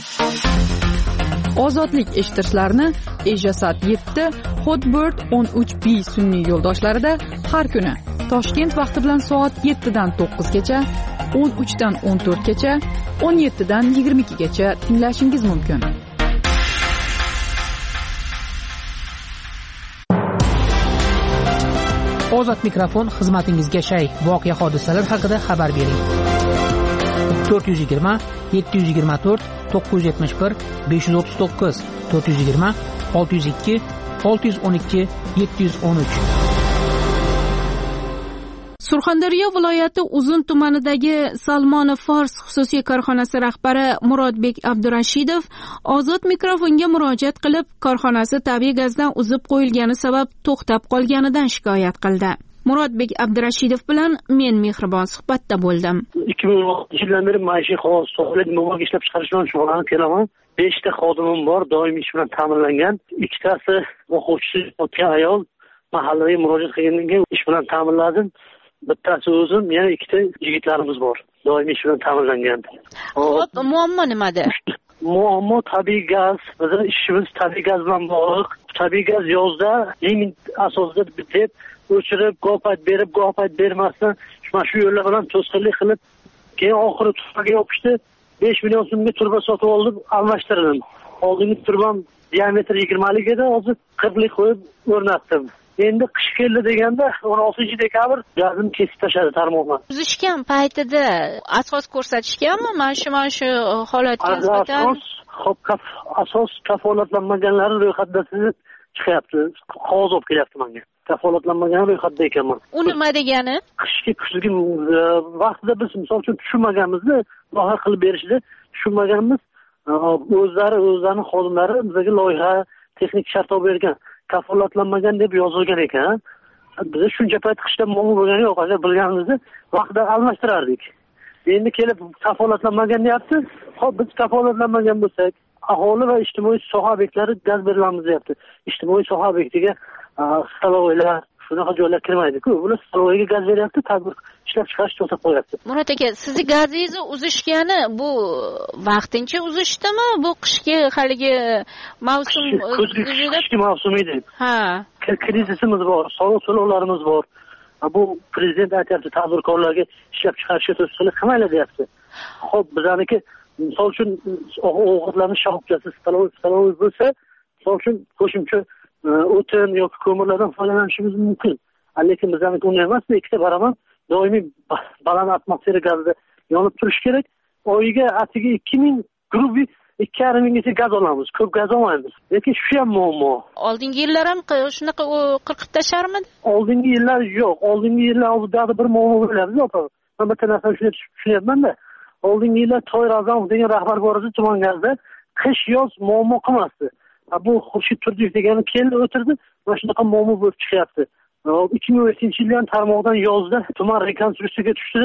Ozodlik eshitishlarini Ejasat yetti, Hotbird o'n uch B sun'iy yo'ldoshlarida har kuni Toshkent vaqti bilan soat yettidan to'qqizgacha, o'n uchdan o'n to'rtgacha, o'n yettidan yigirma ikkigacha tinglashingiz mumkin. Ozod mikrofon xizmatingizga shay. Voqea hodisalar haqida xabar bering. to'rt yuz yigirma yetti yuz yigirma to'rt to'qqiz yuz yetmish bir besh yuz o'ttiz to'qqiz to'rt yuz yigirma olti yuz ikki olti yuz o'n ikki yetti yuz o'n uch. Surxondaryo viloyati Uzun tumanidagi Salmonov Fors xususiy korxonasi rahbari Murodbek Abdurashidov Ozod mikrofonga murojaat qilib, korxonasi tabiiy gazdan uzib qo'yilgani sabab to'xtab qolganidan shikoyat qildi. Murodbek Abdurashidov bilan men mehribon suhbatda bo'ldim. ikki ming o'n oltinchi yildan beri maishiy qog'oz sohasida mo'l ishlab chiqarish bilan shug'ullanib kelaman. beshta xodimim bor, doimiy ish bilan ta'minlangan. Ikkitasi o'quvchi o'tgan ayol, mahallaga murojaat qilgandan keyin ish bilan ta'minladim. Bittasi o'zim, yana ikkita yigitlarimiz bor, doimiy ish bilan ta'minlangan. Xo'p, muammo nimada? Muammo tabiiy gaz. Bizning ishimiz tabiiy gaz bilan bog'liq. Tabiiy gaz yozda limit asosida deb o'chirib, go'pat berib, go'pat bermasdan mana shu yo'llar bilan to'sqinlik qilib, keyin oxiri turbaga yopishdi. besh million so'mga turba sotib oldim, almashtirdim. Oldingi turbam diametri yigirmalik edi, hozir qirqlik qo'yib o'rnatdim. Endi qish keldi deganda o'n oltinchi dekabr gazim kesib tashladi tarmoqni. Uzishgan paytida asos ko'rsatishganmi? Mana shu mana shu holatga nisbatan asos, hop, asos kafolatlanmaganlari ro'yxatda sizib chiqyapti. Qog'oz olib kelyapti menga. Kafolatlanmagan ro'yxatda ekanman. U nima degani? Qishki kuzgi vaqtida biz misol uchun tushunmaganmizni, loyiha qilib berishdi. Tushunmaganmiz, o'zlari o'zlarining xodimlari bizga loyiha, texnik shart olib bergan. Kafolatlanmagan deb yozilgan ekan. Biz shuncha payt qishda muammo bo'lgani yo'q, agar bilganimizni vaqtida almashtirardik. Endi kelib kafolatlanmagan deyapti. Xo'p, biz kafolatlanmagan bo'lsak, aholi va ijtimoiy soha obyektlari gaz berilamiz deyapti. Ijtimoiy soha obyektiga staloylar, shunaqa joylar kirmaydi-ku. Bular staloyga gaz beryapti, tadbiq ishlab chiqarish to'xtab qo'yapti. Murod aka, sizni gazingizni uzishgani bu vaqtincha uzishdimi? Bu qishki haligi mavsum qishki mavsum edi. Ha. Krizisimiz bor, soliq to'lovlarimiz bor. Bu prezident aytayapti, tadbirkorlarga ishlab chiqarishga to'sqinlik qilmaylar deyapti. Xo'p, bizaniki misol uchun ovqatlarni shoxobchasi staloy staloy bo'lsa, misol uchun qo'shimcha o'tin yoki ko'mirlardan foydalanishimiz mumkin. Lekin bizaniki unday emas, ikkita baravar doimiy baland atmosfera gazida yonib turish kerak. Oyiga atiga ikki ming grubi ikki yarim minggacha gaz olamiz. Ko'p gaz olmaymiz. Lekin shu ham muammo. Oldingi yillar ham shunaqa qirqib tasharmidi? Oldingi yillar yo'q. Oldingi yillar oldida bir muammo bo'lardi, opa. Men bitta narsani tushunyapman-da. Oldingi yillar To'y Razamov degan rahbar bor edi tuman gazda. Qish yoz muammo qilmasdi. Bu Xurshid Turdiyev degani keldi o'tirdi, mana shunaqa muammo bo'lib chiqyapti. ikki ming o'ttinchi yildan tarmoqdan yozda tuman rekonstruksiyaga tushdi deb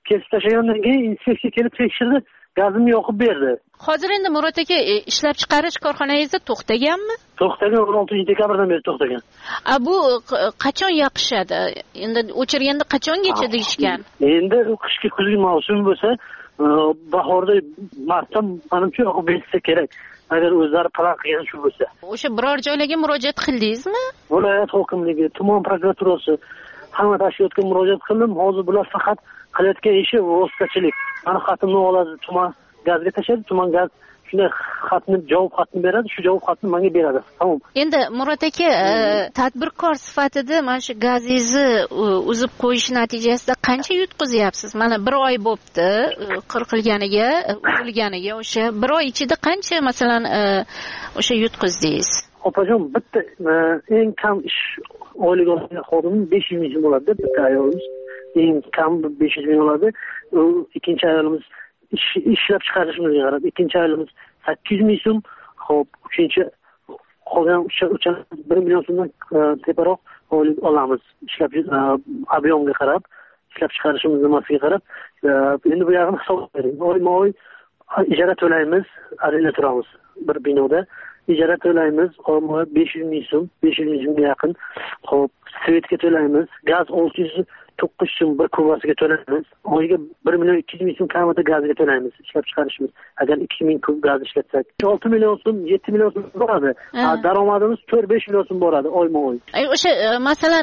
kesib tashlagandan keyin inspeksiya kelib tekshirdi, gazimni yoqib berdi. Hozir endi Murod aka, ishlab chiqarish korxonangizda to'xtaganmi? To'xtagan, o'n oltinchi dekabrdan beri to'xtagan. A bu qachon yoqishadi? Endi o'chirganda qachongacha deyishgan? Endi qishki kuzgi mavsum bo'lsa, bahorda martda menimcha yoqib bersa kerak. Agar o'zlari plan qilgan shu bo'lsa. O'sha biror joylarga murojaat qildingizmi? Viloyat hokimligi, tuman prokuraturasi hamma tashkilotga murojaat qildim. Hozir bular faqat qilayotgan ishi vositachilik. Mana xatimni oladi, tuman gazga tashlaydi, tuman gaz shunday xatni, javob xatni beradi, shu javob xatni menga beradi. Tamom. Endi Murod aka, tadbirkor sifatida mana shu gazingizni uzib qo'yish natijasida qancha yutqizyapsiz? Mana bir oy bo'pti, qirqilganiga, uzilganiga, o'sha bir oy ichida qancha masalan o'sha yutqizdingiz? Opajon, bitta eng kam ish oylik olgan xodimning besh yuz ming so'm bo'ladi, bitta ayolimiz. Eng kam besh yuz ming oladi. Ikkinchi ayolimiz ishlab chiqarishimizga qarab, ikkinchi ayolimiz sakkiz yuz ming so'm, xo'p, uchinchi qolgan uchta bir million so'mdan teparoq oylik olamiz. Ishlab ob'yomga qarab, ishlab chiqarishimiz nimasiga qarab, endi bu yerni hisob bering. Oyma-oy ijara to'laymiz, arenda turamiz bir binoda. Ijara to'laymiz, oyma-oy besh yuz ming so'm, besh yuz ming so'mga yaqin. Xo'p, svetga to'laymiz, gaz olti yuz to'qqiz so'm bir kubasiga to'laymiz. Oyiga bir million ikki yuz ming so'm kamida gazga to'laymiz, ishlab chiqarishimiz. Agar ikki ming kub gaz ishlatsak, olti million so'm, yetti million so'm boradi. Daromadimiz to'rt besh million so'm boradi oyma-oy. O'sha masalan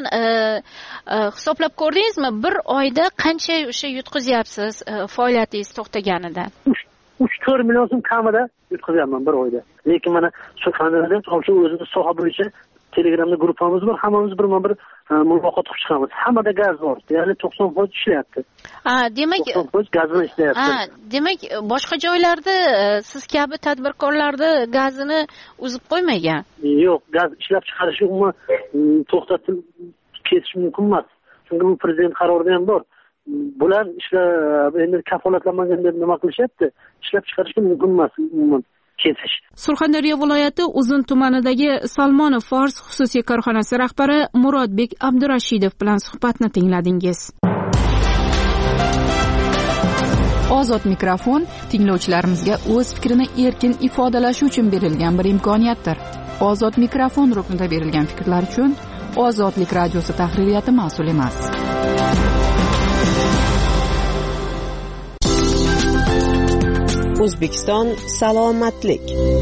hisoblab ko'rdingizmi? Bir oyda qancha o'sha yutqizyapsiz faoliyatingiz to'xtaganidan? uch to'rt million so'm kamida yutqizyapman bir oyda. Lekin mana shu qanday o'zimiz soha bo'yicha Telegramda gruppamiz bor, hammamiz birma-bir muloqot qilib chiqamiz. Hammada gaz bor, ya'ni to'qson foiz ishlayapti. Ha, demak, to'qson foiz gaz bilan ishlayapti. Ha, demak, boshqa joylarda siz kabi tadbirkorlarda gazini uzib qo'ymagan. Yo'q, gaz ishlab chiqarishi umuman to'xtatib ketish mumkin emas. Chunki bu prezident qarorida ham bor. Bular ishlab endi kafolatlanmagan deb nima qilishyapti? Ishlab chiqarishga mumkin emas umuman. Surxondaryo viloyati Uzun tumanidagi Salmonov Fors xususiy korxonasi rahbari Murodbek Abdurashidov bilan suhbatni tingladingiz. Ozod mikrofon tinglovchilarimizga o'z fikrini erkin ifodalashi uchun berilgan bir imkoniyatdir. Ozod mikrofon ruknida berilgan fikrlar uchun Ozodlik radiosi tahririyati mas'ul emas. O'zbekiston salomatlik.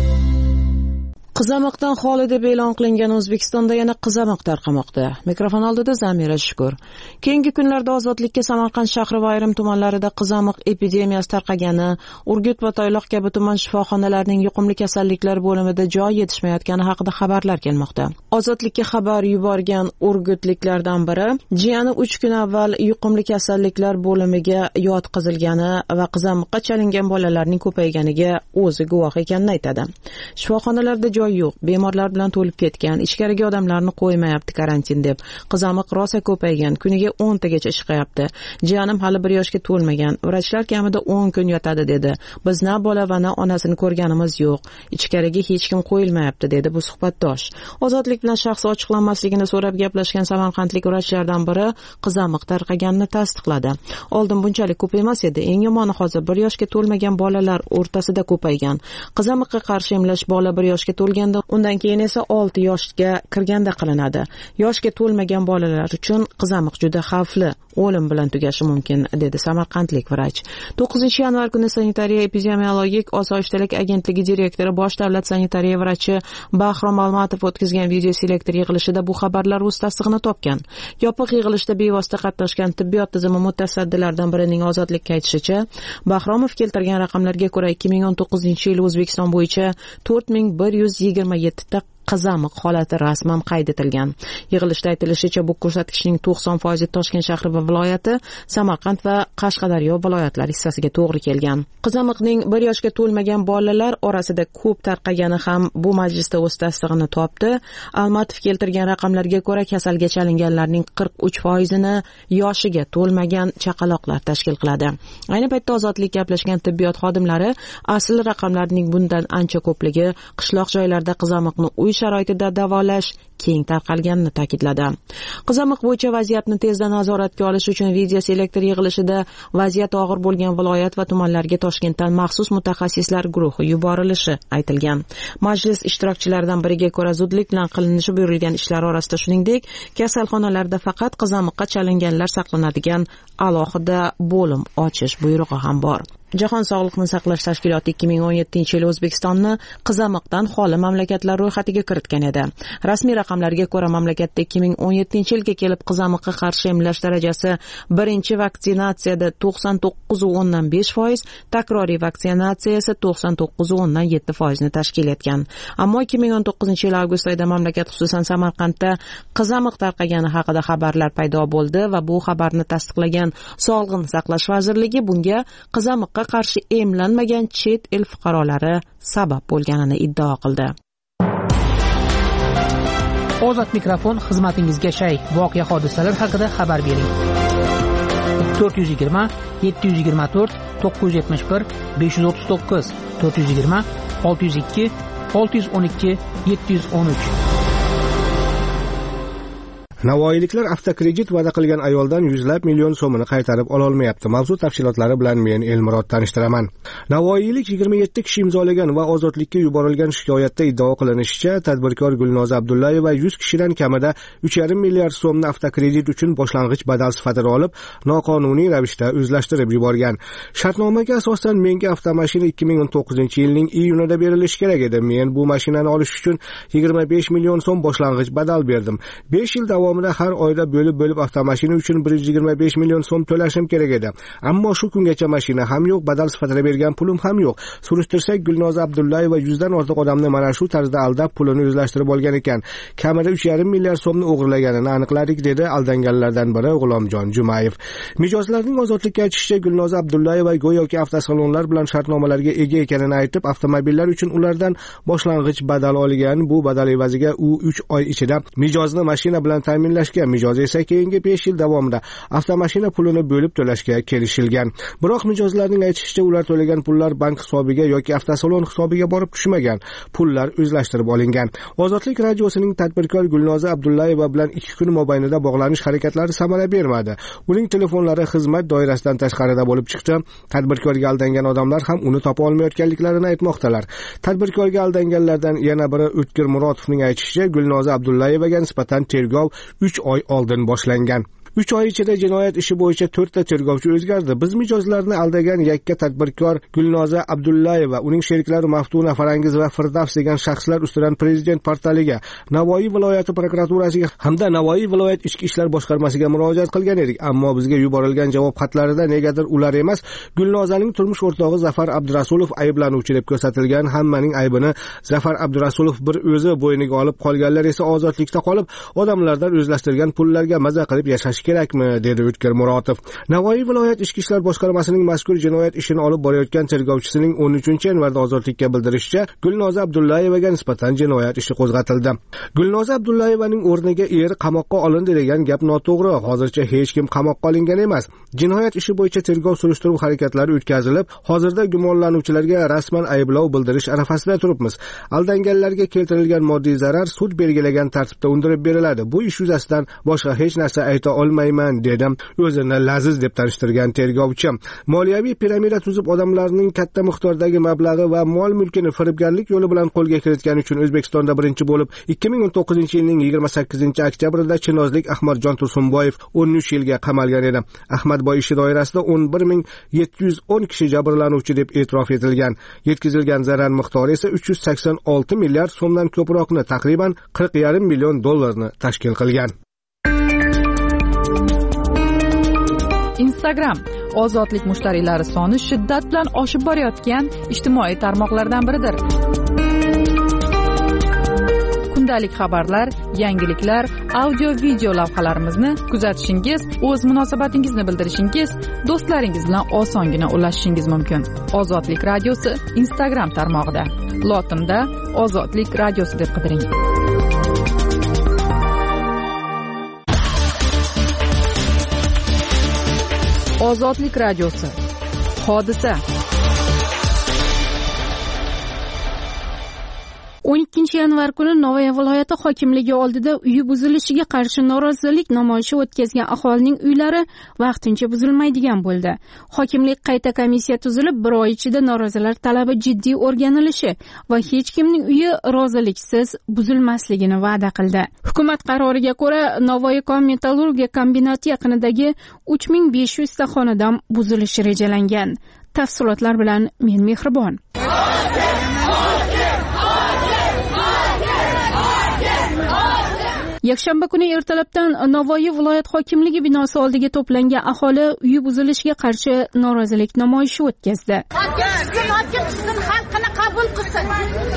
Qizamiqdan xoli deb e'lon qilingan O'zbekistonda yana qizamiq tarqamoqda. Mikrofon oldida Zamira Shukur. Keyingi kunlarda ozodlikka Samarqand shahri va ayrim tumanlarida qizamiq epidemiyasi tarqagani, Urgut va Toyloq kabi tuman shifoxonalarining yuqumli kasalliklar bo'limida joy yetishmayotgani haqida xabarlar kelmoqda. Ozodlikka xabar yuborgan urgutliklardan biri jiyani uch kun avval yuqumli kasalliklar bo'limiga yotqizilgani va qizamiqqa chalingan bolalarning ko'payganiga o'zi guvoh ekanini aytadi. Shifoxonalarda joy yo'q, bemorlar bilan to'lib ketgan, ichkariga odamlarni qo'ymayapti karantin deb. Qizamiq rosa ko'paygan, kuniga o'n tagacha chiqyapti. Jiyanim hali bir yoshga to'lmagan. Vrachlar kamida o'n kun yotadi dedi. Biz na bola va na onasini ko'rganimiz yo'q. Ichkariga hech kim qo'yilmayapti dedi bu suhbatdosh. Ozodlik bilan shaxsi ochiqlanmasligini so'rab gaplashgan samarqandlik vrachlardan biri qizamiq tarqaganini tasdiqladi. Oldin bunchalik ko'p emas edi. Eng yomoni hozir bir yoshga to'lmagan bolalar o'rtasida ko'paygan. Qizamiqqa qarshi emlash bola bir yoshga to'lganda, undan keyin esa olti yoshga kirganda qilinadi. Yoshga to'lmagan bolalar uchun qizamiq juda xavfli, o'lim bilan tugashi mumkin, dedi samarqandlik vrach. to'qqizinchi yanvar kuni sanitariya epidemiologik osoyishtalik agentligi direktori bosh davlat sanitariya vrachi Bahrom Almatov o'tkazgan video selektor yig'ilishida bu xabarlar o'z tasdig'ini topgan. Yopiq yig'ilishda bevosita qatnashgan tibbiyot tizimi mutasaddilaridan birining ozodlikka aytishicha, Bahromov keltirgan raqamlarga ko'ra ikki ming o'n to'qqizinchi yil O'zbekiston bo'yicha to'rt ming bir yuz yigirma yetti ta qizamiq holati rasman qayd etilgan. Yig'ilishda aytilishicha, bu ko'rsatkichning to'qson foizi Toshkent shahri va viloyati, Samarqand va Qashqadaryo viloyatlari hissasiga to'g'ri kelgan. Qizamiqning bir yoshga to'lmagan bolalar orasida ko'p tarqagani ham bu majlisda o'z tasdig'ini topdi. Almatov keltirgan raqamlarga ko'ra, kasalga chalinganlarning qirq uch foizini yoshiga to'lmagan chaqaloqlar tashkil qiladi. Ayni paytda ozodlik gaplashgan tibbiyot xodimlari asl raqamlarning bundan ancha ko'pligi, qishloq joylarda qizamiqni uy sharoitida davolash keng tarqalganini ta'kidladi. Qizamiq bo'yicha vaziyatni tezda nazoratga olish uchun video selektor yig'ilishida vaziyat og'ir bo'lgan viloyat va tumanlarga Toshkentdan maxsus mutaxassislar guruhi yuborilishi aytilgan. Majlis ishtirokchilaridan biriga ko'ra zudlik bilan qilinishi buyurilgan ishlar orasida shuningdek, kasalxonalarda faqat qizamiqqa chalinganlar saqlanadigan alohida bo'lim ochish buyrug'i ham bor. Jahon sog'liqni saqlash tashkiloti ikki ming o'n yettinchi yil O'zbekistonni qizamiqdan xoli mamlakatlar ro'yxatiga kiritgan edi. Rasmiy raqamlarga ko'ra, mamlakatda ikki ming o'n yettinchi yilga kelib qizamiqqa qarshi emlash darajasi birinchi vaksinatsiyada to'qson to'qqiz nuqta o'ndan besh foiz, takroriy vaksinatsiya esa to'qson to'qqiz nuqta o'ndan yetti foizni tashkil etgan. Ammo ikki ming o'n to'qqizinchi yil avgust oyida mamlakat, xususan Samarqandda qizamiq tarqagani haqida xabarlar paydo bo'ldi va bu xabarni tasdiqlagan Sog'liqni saqlash vazirligi bunga qizamiqqa qarshi emlanmagan chet el fuqarolari sabab bo'lganini iddao qildi. Ozod mikrofon xizmatingizga shay. Voqea hodisalar haqida xabar bering. to'rt yuz yigirma yetti yuz yigirma to'rt to'qqiz yuz yetmish bir besh yuz o'ttiz to'qqiz to'rt yuz yigirma olti yuz ikki olti yuz o'n ikki yetti yuz o'n uch. Navoiyliklar avtokredit va'da qilgan ayoldan yuzlab million so'mini qaytarib ola olmayapti. Mavzu tafsilotlari bilan men Elmurod tanishtiraman. Navoiylik yigirma yetti kishi imzolagan va ozodlikka yuborilgan shikoyatda iddao qilinishicha, tadbirkor Gulnoza Abdullayeva yuz kishidan kamida uch yarim milliard so'mni avtokredit uchun boshlang'ich badal sifatida olib, noqonuniy ravishda o'zlashtirib yuborgan. Shartnomaga asosan menga avtomashina ikki ming o'n to'qqizinchi yilning iyunida berilishi kerak edi. Men bu mashinani olish uchun yigirma besh million so'm boshlang'ich badal berdim. besh yil davomida har oyda bo'lib-bo'lib avtomashina uchun bir yuz yigirma besh million so'm to'lashim kerak edi. Ammo shu kungacha mashina ham yo'q, badal sifatida bergan pulim ham yo'q. Surishtirsak, Gulnoza Abdullayeva yuzdan ortiq odamni mana shu tarzda aldab pulini o'zlashtirib olgan ekan. Kamida uch yarim milliard so'mni o'g'irlaganini aniqladik, dedi aldanganlardan biri G'ulomjon Jumayev. Mijozlarning ozodlikka aytishicha, Gulnoza Abdullayeva go'yoki avtosalonlar bilan shartnomalarga ega ekanini aytib, avtomobillar uchun ulardan boshlang'ich badal olgan. Bu badal evaziga u uch oy ichida mijozni mashina bilan ta'minlashga, mijoz esa keyingi besh yil davomida avtomashina pulini bo'lib to'lashga kelishilgan. Biroq mijozlarning aytishicha, ular to'lagan pullar bank hisobiga yoki avtosalon hisobiga borib tushmagan. Pullar o'zlashtirib olingan. Ozodlik radiosining tadbirkor Gulnoza Abdullayeva bilan ikki kun mobaynida bog'lanish harakatlari samara bermadi. Uning telefonlari xizmat doirasidan tashqarida bo'lib chiqdi. Tadbirkorga aldangan odamlar ham uni topa olmayotganliklarini aytmoqdalar. Tadbirkorga aldanganlardan yana biri O'tkir Murodovning aytishicha, Gulnoza Abdullayevaga nisbatan tergov uch oy oldin boshlangan. uch oy ichida jinoyat ishi bo'yicha to'rtta tergovchi o'zgardi. Biz mijozlarni aldagan yakka tadbirkor Gulnoza Abdullayeva, uning sheriklari Maftuna Farangiz va Firdavs degan shaxslar ustidan Prezident portaliga, Navoiy viloyati prokuraturasiga hamda Navoiy viloyat ichki ishlar boshqarmasiga murojaat qilgan edik. Ammo bizga yuborilgan javob xatlarida negadir ular emas, Gulnozaning turmush o'rtog'i Zafar Abdurasulov ayblanuvchi deb ko'rsatilgan. Hammaning aybini Zafar Abdurasulov bir o'zi bo'yniga olib, qolganlar esa ozodlikda qolib, odamlardan o'zlashtirgan pullarga maza qilib yashash kerakmi, dedi O'tkir Murodov. Navoiy viloyat ichki ishlar boshqarmasining mazkur jinoyat ishini olib borayotgan tergovchisining o'n uchinchi yanvarda ozodlikka bildirishicha, Gulnoza Abdullayevaga nisbatan jinoyat ishi qo'zg'atildi. Gulnoza Abdullayevaning o'rniga eri qamoqqa olindi degan gap noto'g'ri. Hozircha hech kim qamoqqa olingan emas. Jinoyat ishi bo'yicha tergov surishtiruv harakatlari o'tkazilib, hozirda gumonlanuvchilarga rasman ayblov bildirish arafasida turibmiz. Aldanganlarga keltirilgan moddiy zarar sud belgilagan tartibda undirib beriladi. Bu ish yuzasidan boshqa hech narsa ayta olmayman, dedim o'zini laziz deb tanishtirgan tergovchi. Moliyaviy piramida tuzib odamlarning katta miqdordagi mablag'i va mol mulkini firibgarlik yo'li bilan qo'lga kiritgani uchun O'zbekistonda birinchi bo'lib ikki ming o'n to'qqizinchi yilning yigirma sakkizinchi oktyabrida chinozlik Ahmadjon Tursunboyev o'n uch yilga qamalgan edi. Ahmadboy ishi doirasida o'n bir ming yetti yuz o'n kishi jabrlanuvchi deb e'tirof etilgan. Yetkazilgan zarar miqdori esa uch yuz sakson olti milliard so'mdan ko'proqni, taqriban qirq yarim million dollarni tashkil qilgan. Instagram ozodlik mushtariylari soni shiddat bilan oshib borayotgan ijtimoiy tarmoqlardan biridir. Kundalik xabarlar, yangiliklar, audio-video lavhalarimizni kuzatishingiz, o'z munosabatingizni bildirishingiz, do'stlaringiz bilan osongina ulashishingiz mumkin. Ozodlik radiosi Instagram tarmog'ida. Lotinda Ozodlik radiosi deb qidiring. Ozodlik radiosi. Hodisa. o'n ikkinchi yanvar kuni Navoiy viloyati hokimligi oldida uyi buzilishiga qarshi norozilik namoyishi o'tkazgan aholining uylari vaqtincha buzilmaydigan bo'ldi. Hokimlik qayta komissiya tuzilib, bir oy ichida norozilar talabi jiddiy o'rganilishi va hech kimning uyi roziliksiz buzilmasligini va'da qildi. Hukumat qaroriga ko'ra, Navoiy kon-metallurgiya kombinati yaqinidagi uch ming besh yuz ta xonadon buzilishi rejalangan. Tafsilotlar bilan men Mehribon. Yakshanba kuni ertalabdan Navoiy viloyat hokimligi binosi oldiga to'plangan aholi uyi buzilishiga qarshi norozilik namoyishi o'tkazdi. Xalqini qabul qilsin.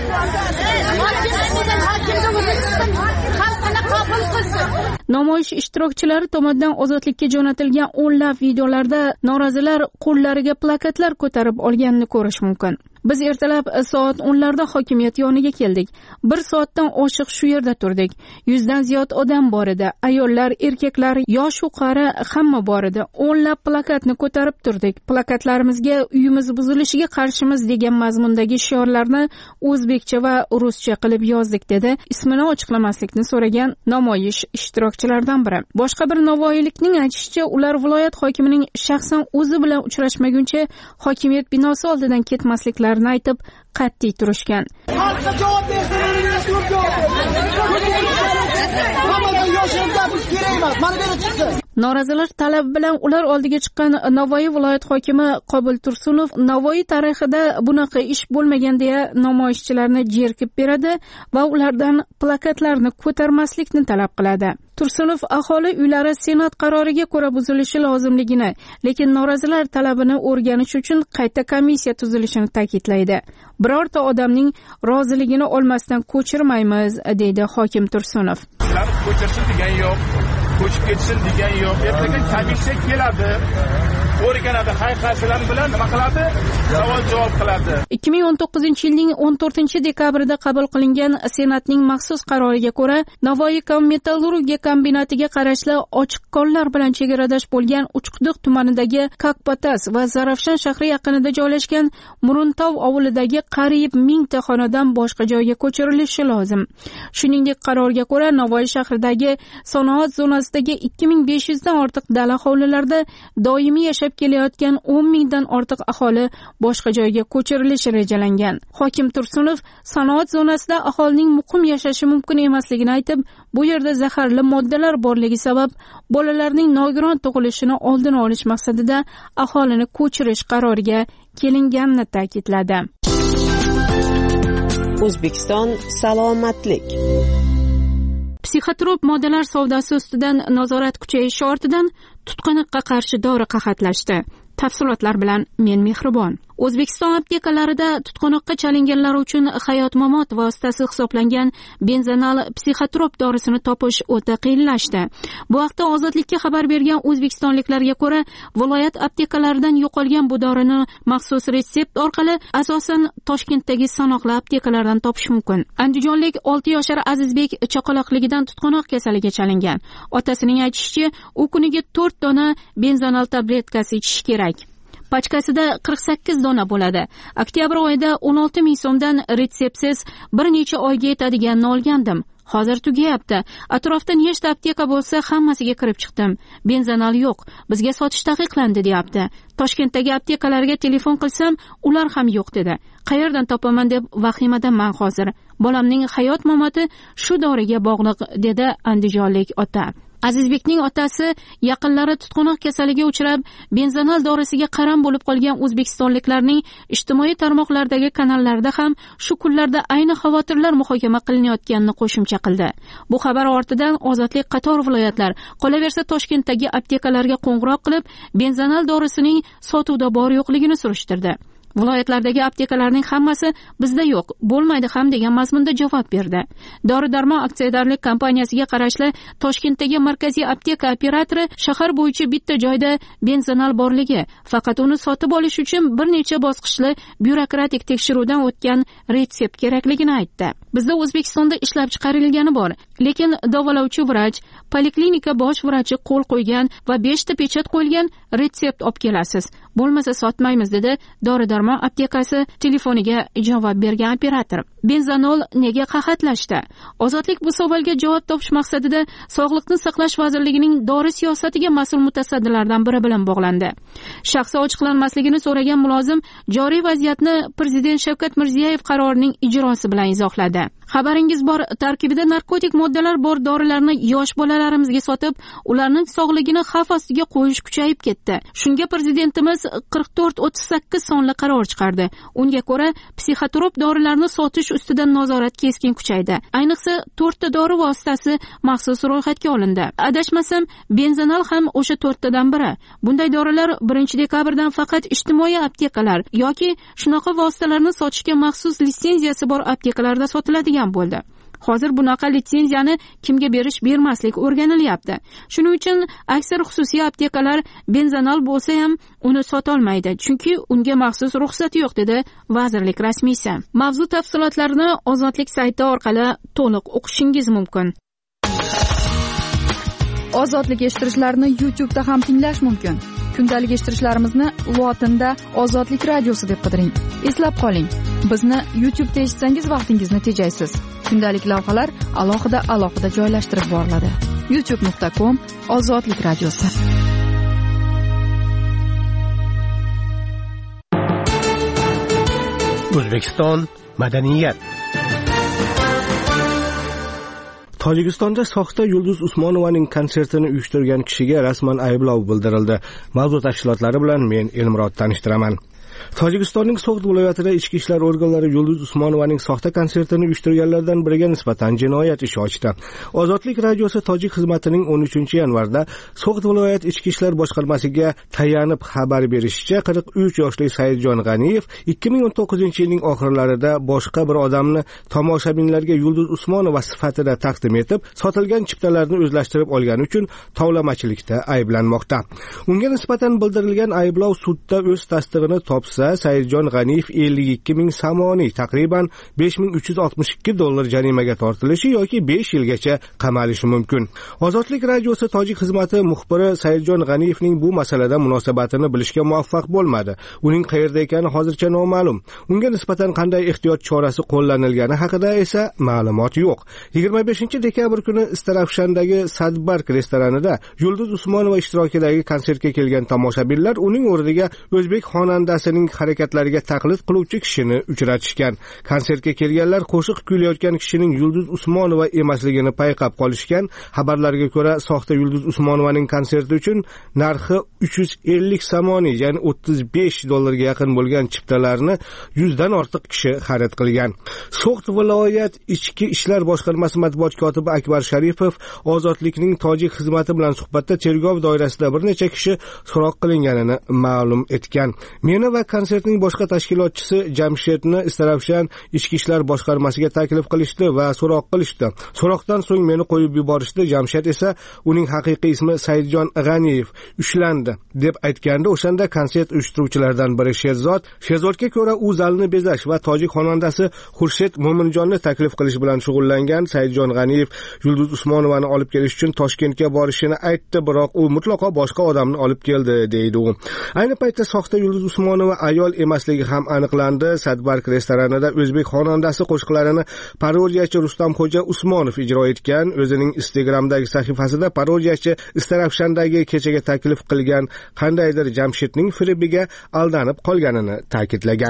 Namoyish ishtirokchilari tomonidan ozodlikka jo'natilgan o'nlab videolarda norozilar qo'llariga plakatlar ko'tarib olganini ko'rish mumkin. Biz ertalab soat o'nlarda hokimiyat yoniga keldik. Bir soatdan oshiq shu yerda turdik. Yuzdan ziyod odam bor edi. Ayollar, erkaklar, yosh-u qari hamma bor edi. O'nlab plakatni ko'tarib turdik. Plakatlarimizga uyimiz buzilishiga qarshimiz degan mazmundagi shiorlarni o'zbekcha va ruscha qilib yozdik, dedi ismini ochiqlamaslikni so'ragan namoyish ishtirokchilaridan biri. Boshqa bir navoiylikning aytishicha, ular viloyat hokimining shaxsan o'zi bilan uchrashmaguncha hokimiyat binosi oldidan ketmasliklarini aytib qat'iy turishgan. Xalqqa javob bersin. Norozilar talabi bilan ular oldiga chiqqan Navoiy viloyat hokimi Qobul Tursunov Navoiy tarixida bunaqa ish bo'lmagan deya namoyishchilarni jerkib beradi va ulardan plakatlarni ko'tarmaslikni talab qiladi. Tursunov aholi uylari Senat qaroriga ko'ra buzilishi lozimligini, lekin norozilar talabini o'rganish uchun qayta komissiya tuzilishini ta'kidlaydi. Birorta odamning roziligini olmasdan ko'chirmaymiz, deydi hokim Tursunov. Ko'chirsin degan yo'q, ko'chib ketsin degan yo'q. Ertaga komissiya keladi, o'rganadi, haqiqatlar bilan nima qiladi? Savol javob qiladi. ikki ming o'n to'qqizinchi yilning o'n to'rtinchi dekabrida qabul qilingan Senatning maxsus qaroriga ko'ra, Navoiy kon-metallurgiya kombinatiga qarashli ochiq konlar bilan chegaradosh bo'lgan Uchquduq tumanidagi Kakpatas va Zarafshon shahri yaqinida joylashgan Muruntov ovulidagi qariyb mingta xonadon boshqa joyga ko'chirilishi lozim. Shuningdek, qarorga ko'ra Navoiy shahridagi sanoat zonasidagi ikki ming besh yuz dan ortiq dala hovlilarda doimiy yashab kelayotgan o'n mingdan ortiq aholi boshqa joyga ko'chirilishi rejalangan. Hokim Tursunov sanoat zonasida aholining muqim yashashi mumkin emasligini aytib, bu yerda zaharli moddalar borligi sabab bolalarning nogiron tug'ilishini oldini olish maqsadida aholini ko'chirish qaroriga kelinganini ta'kidladi. O'zbekiston salomatlik. Psixotrop moddalar savdosi ustidan nazorat kuchayishi ortidan tutqanoqqa qarshi dori qahatlashdi. Tafsilotlar bilan men Mehribon. O'zbekiston aptekalarida tutqanoqqa chalinganlar uchun hayot-mamot vositasi hisoblangan benzanal psixotrop dorisini topish o'ta qiyinlashdi. Bu haqda Ozodlikka xabar bergan o'zbekistonliklarga ko'ra, viloyat aptekalaridan yo'qolgan bu dorini maxsus retsept orqali asosan Toshkentdagi sanoqli aptekalardan topish mumkin. Andijonlik olti yoshar Azizbek chaqaloqligidan tutqanoq kasaliga chalingan. Otasining aytishicha, u kuniga to'rt dona benzanal tabletkasi ichish kerak. Pachkasida qirq sakkiz dona bo'ladi. Oktyabr oyida o'n olti ming so'mdan retseptsiz bir necha oyga yetadiganini olgandim. Hozir tugayapti. Atrofda nechta apteka bo'lsa, hammasiga kirib chiqdim. Benzanal yo'q. Bizga sotish taqiqlandi, deyapti. Toshkentdagi aptekalarga telefon qilsam, ular ham yo'q dedi. Qayerdan topaman deb vahimadanman hozir. Bolamning hayot mamoti shu doriga bog'liq, dedi andijonlik ota. Azizbekning otasi yaqinlari tutqanoq kasaliga uchrab, benzanal dorisiga qaram bo'lib qolgan o'zbekistonliklarning ijtimoiy tarmoqlardagi kanallarda ham shu kunlarda ayni xavotirlar muhokama qilinayotganini qo'shimcha qildi. Bu xabar ortidan Ozodlik qator viloyatlar, qolaversa Toshkentdagi aptekalarga qo'ng'iroq qilib, benzanal dorisining sotuvda bor yo'qligini surishtirdi. Viloyatlardagi aptekalarning hammasi bizda yo'q, bo'lmaydi ham degan mazmunda javob berdi. Dori-darmon aksiyadorlik kompaniyasiga qarashli Toshkentdagi markaziy apteka operatori shahar bo'yicha bitta joyda benzanal borligi, faqat uni sotib olish uchun bir necha bosqichli byurokratik tekshiruvdan o'tgan retsept kerakligini aytdi. Bizda O'zbekistonda ishlab chiqarilgani bor, lekin davolovchi vrach, poliklinika bosh vrachi qo'l qo'ygan va besh ta pechat qo'yilgan retsept olib kelasiz. Bo'lmasa sotmaymiz, dedi Dori-darmon aptekasi telefoniga javob bergan operator. benzanol nega qahatlashdi? Ozodlik bu savolga javob topish maqsadida Sog'liqni saqlash vazirligining dori siyosatiga mas'ul mutasaddilardan biri bilan bog'landi. Shaxsi ochiqlanmasligini so'ragan mulozim joriy vaziyatni Prezident Shavkat Mirziyoyev qarorining ijrosi bilan izohladi. Xabaringiz bor, tarkibida narkotik moddalar bor dorilarni yosh bolalarimizga sotib, ularning sog'ligini xavf ostiga qo'yish kuchayib ketdi. Shunga prezidentimiz qirq to'rt o'ttiz sakkiz sonli qaror chiqardi. Unga ko'ra, psixotrop dorilarni sotish ustidan nazorat keskin kuchaydi. Ayniqsa, to'rtta dori vositasi maxsus ro'yxatga olindi. Adashmasam, benzanol ham o'sha to'rttadan biri. Bunday dorilar birinchi dekabrdan faqat ijtimoiy aptekalar yoki shunaqa vositalarni sotishga maxsus litsenziyasi bor aptekalarda sotiladi bo'ldi. Hozir bunaqa litsenziyani kimga berish bermaslik o'rganilyapti. Shuning uchun aksar xususiy aptekalar benzanol bo'lsa ham uni sota olmaydi, chunki unga maxsus ruxsati yo'q, dedi vazirlik rasmiysi. Mavzu tafsilotlarini Ozodlik sayti orqali to'liq o'qishingiz mumkin. Ozodlik eshittirishlarni YouTube'da ham tinglash mumkin. Kundalik eshittirishlarimizni lotinda Ozodlik radiosi deb qidiring. Eslab qoling, bizni YouTube'da eshitsangiz vaqtingizni tejaysiz. Kundalik lavhalar alohida alohida joylashtirib boriladi. youtube nuqta com Ozodlik radiosi. O'zbekiston madaniyat. Tojikistonda soxta Yulduz Usmonovaning konsertini uyushtirgan kishiga rasman ayblov bildirildi. Mavzu tafsilotlari bilan men Elmurod tanishtiraman. Tojikistonning So'g'd viloyatida ichki ishlar organlari Yulduz Usmonovaning soxta konsertini uyushtirganlardan biriga nisbatan jinoyat ishi ochdi. Ozodlik radiosi Tojik xizmatining o'n uchinchi yanvarda So'g'd viloyat ichki ishlar boshqarmasiga tayanib xabar berishicha, qirq uch yoshli Saidjon G'aniyev ikki ming o'n to'qqizinchi yilning oxirlarida boshqa bir odamni tomoshabinlarga Yulduz Usmonova sifatida taqdim etib, sotilgan chiptalarni o'zlashtirib olgani uchun tovlamachilikda ayblanmoqda. Unga nisbatan bildirilgan ayblov sudda o'z tasdig'ini topsa, Saidjon G'aniyev ellik ikki ming somoniy, taqriban besh ming uch yuz oltmish ikki dollar jarimaga tortilishi yoki besh yilgacha qamalishi mumkin. Ozodlik radiosi Tojik xizmati muxbiri Saidjon G'aniyevning bu masalada munosabatini bilishga muvaffaq bo'lmadi. Uning qayerda ekani hozircha noma'lum. Unga nisbatan qanday ehtiyot chorasi qo'llanilgani haqida esa ma'lumot yo'q. yigirma beshinchi dekabr kuni Istarafshandagi Sadbark restoranida Yulduz Usmonova ishtirokidagi konsertga kelgan tomoshabinlar uning o'rniga o'zbek xonandasining harakatlariga taqlid qiluvchi kishini uchratishgan. Konsertga kelganlar qo'shiq kuylayotgan kishining Yulduz Usmonova emasligini payqab qolishgan. Xabarlarga ko'ra, soxta Yulduz Usmonovaning konserti uchun narxi uch yuz ellik somoniy, ya'ni o'ttiz besh dollarga yaqin bo'lgan chiptalarni yuzdan ortiq kishi xarid qilgan. So'g'd viloyat ichki ishlar boshqarmasi matbuot kotibi Akbar Sharipov Ozodlikning Tojik xizmati bilan suhbatda tergov doirasida bir necha kishi so'roq qilinganini ma'lum etgan. Meni va konsertning boshqa tashkilotchisi Jamshedni Istarafshan ichki ishlar boshqarmasiga taklif qilishdi va so'roq qilishdi. So'roqdan so'ng meni qo'yib yuborishdi. Jamshed esa uning haqiqiy ismi Saidjon G'aniyev ushlandi deb aytganda, o'shanda konsert uyushtiruvchilardan biri Sherzod, Sherzodga ko'ra u zalni bezash va tojik xonandasi Xurshid Mo'minjonni taklif qilish bilan shug'ullangan. Saidjon G'aniyev Yulduz Usmonovani olib kelish uchun Toshkentga borishini aytdi, biroq u mutlaqo boshqa odamni olib keldi, deydi u. Ayni paytda soxta Yulduz Usmonova ayol emasligi ham aniqlandi. Sadbark restoranida o'zbek xonandasi qo'shiqlarini parodiyachi Rustamxo'ja Usmonov ijro etgan. O'zining Instagramdagi sahifasida parodiyachi Istarafshandagi kechaga taklif qilgan qandaydir Jamshedning firibiga aldanib qolganini ta'kidlagan.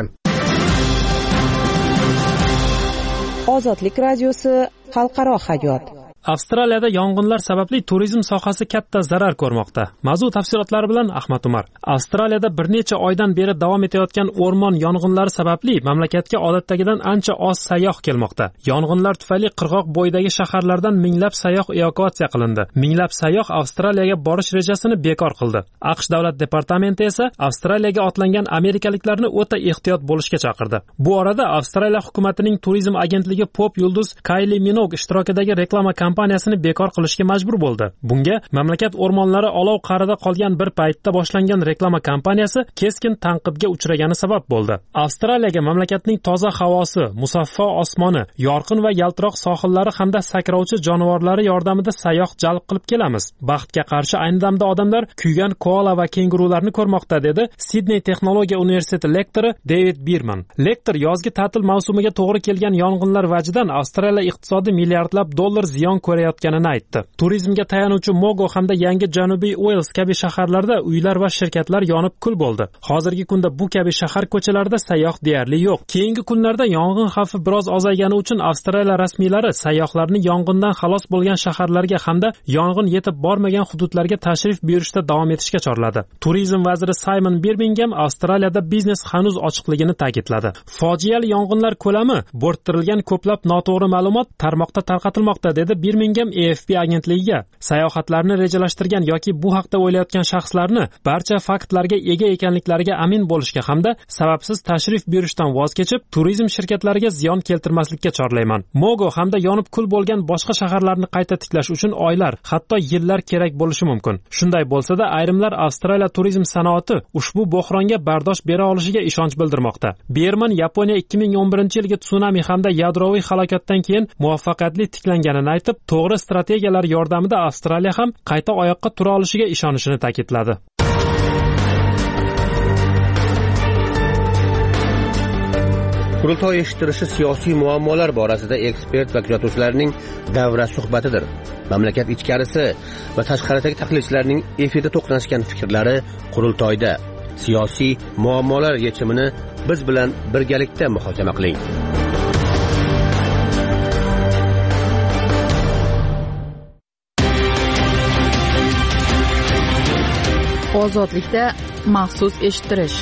Ozodlik radiosi xalqaro hayot. Avstraliyada yong'inlar sababli turizm sohasi katta zarar ko'rmoqda. Mavzu tafsilotlari bilan Ahmad Umar. Avstraliyada bir necha oydan beri davom etayotgan o'rmon yong'inlari sababli mamlakatga odatdagidan ancha oz sayyoh kelmoqda. Yong'inlar tufayli qirg'oq bo'yidagi shaharlardan minglab sayyoh evakuatsiya qilindi. Minglab sayyoh Avstraliyaga borish rejasini bekor qildi. AQSh davlat departamenti esa Avstraliyaga otlangan amerikaliklarni o'ta ehtiyot bo'lishga chaqirdi. Bu orada Avstraliya hukumatining turizm agentligi pop yulduz Kylie Minogue ishtirokidagi reklama kampaniya kompaniyasini bekor qilishga majbur bo'ldi. Bunga mamlakat o'rmonlari olov qa'rida qolgan bir paytda boshlangan reklama kampaniyasi keskin tanqidga uchragani sabab bo'ldi. Avstraliyaga mamlakatning toza havosi, musaffo osmoni, yorqin va yaltiroq sohillari hamda sakrovchi jonivorlari yordamida sayyoh jalb qilib kelamiz. Baxtga qarshi ayni damda odamlar kuygan koala va kengurularni ko'rmoqda, dedi Sidney Texnologiya universiteti lektori David Birman. Lektor yozgi ta'til mavsumiga to'g'ri kelgan yong'inlar vajidan Avstraliya iqtisodi milliardlab dollar ziyon ko'rayotganini aytdi. Turizmga tayanuvchi Mogo hamda yangi Janubiy Wales kabi shaharlarda uylar va shirkatlar yonib kul bo'ldi. Hozirgi kunda bu kabi shahar ko'chalarida sayyoh deyarli yo'q. Keyingi kunlarda yong'in xavfi biroz ozaygani uchun Avstraliya rasmiylari sayyohlarni yong'indan xalos bo'lgan shaharlarga hamda yong'in yetib bormagan hududlarga tashrif buyurishda davom etishga chorladi. Turizm vaziri Simon Birmingham Avstraliyada biznes hanuz ochiqligini ta'kidladi. Fojiali yong'inlar ko'lami, bo'rttirilgan ko'plab noto'g'ri ma'lumot tarmoqda tarqatilmoqda, dedi Birmingham A F P agentligiga. Sayohatlarni rejalashtirgan yoki bu haqda o'ylayotgan shaxslarni barcha faktlarga ega ekanliklariga amin bo'lishga hamda sababsiz tashrif buyurishdan voz kechib, turizm shirkatlariga ziyon keltirmaslikka chorlayman. Mogo hamda yonib kul bo'lgan boshqa shaharlarni qayta tiklash uchun oylar, hatto yillar kerak bo'lishi mumkin. Shunday bo'lsa-da, ayrimlar Avstraliya turizm sanoati ushbu bo'hronga bardosh bera olishiga ishonch bildirmoqda. Berman Yaponiya ikki ming o'n birinchi yilgi tsunami hamda yadroviy halokatdan keyin muvaffaqiyatli tiklanganini aytib, to'g'ri strategiyalar yordamida Avstraliya ham qayta oyoqqa tura olishiga ishonishini ta'kidladi. Qurultoy eshittirishi siyosiy muammolar borasida ekspert va kuzatuvchilarning davra suhbatidir. Mamlakat ichkarisi va tashqaridagi tahlilchilarning efirda to'qnashgan fikrlari qurultoyda. Siyosiy muammolar yechimini biz bilan birgalikda muhokama qiling. Ozodlikda maxsus eshittirish.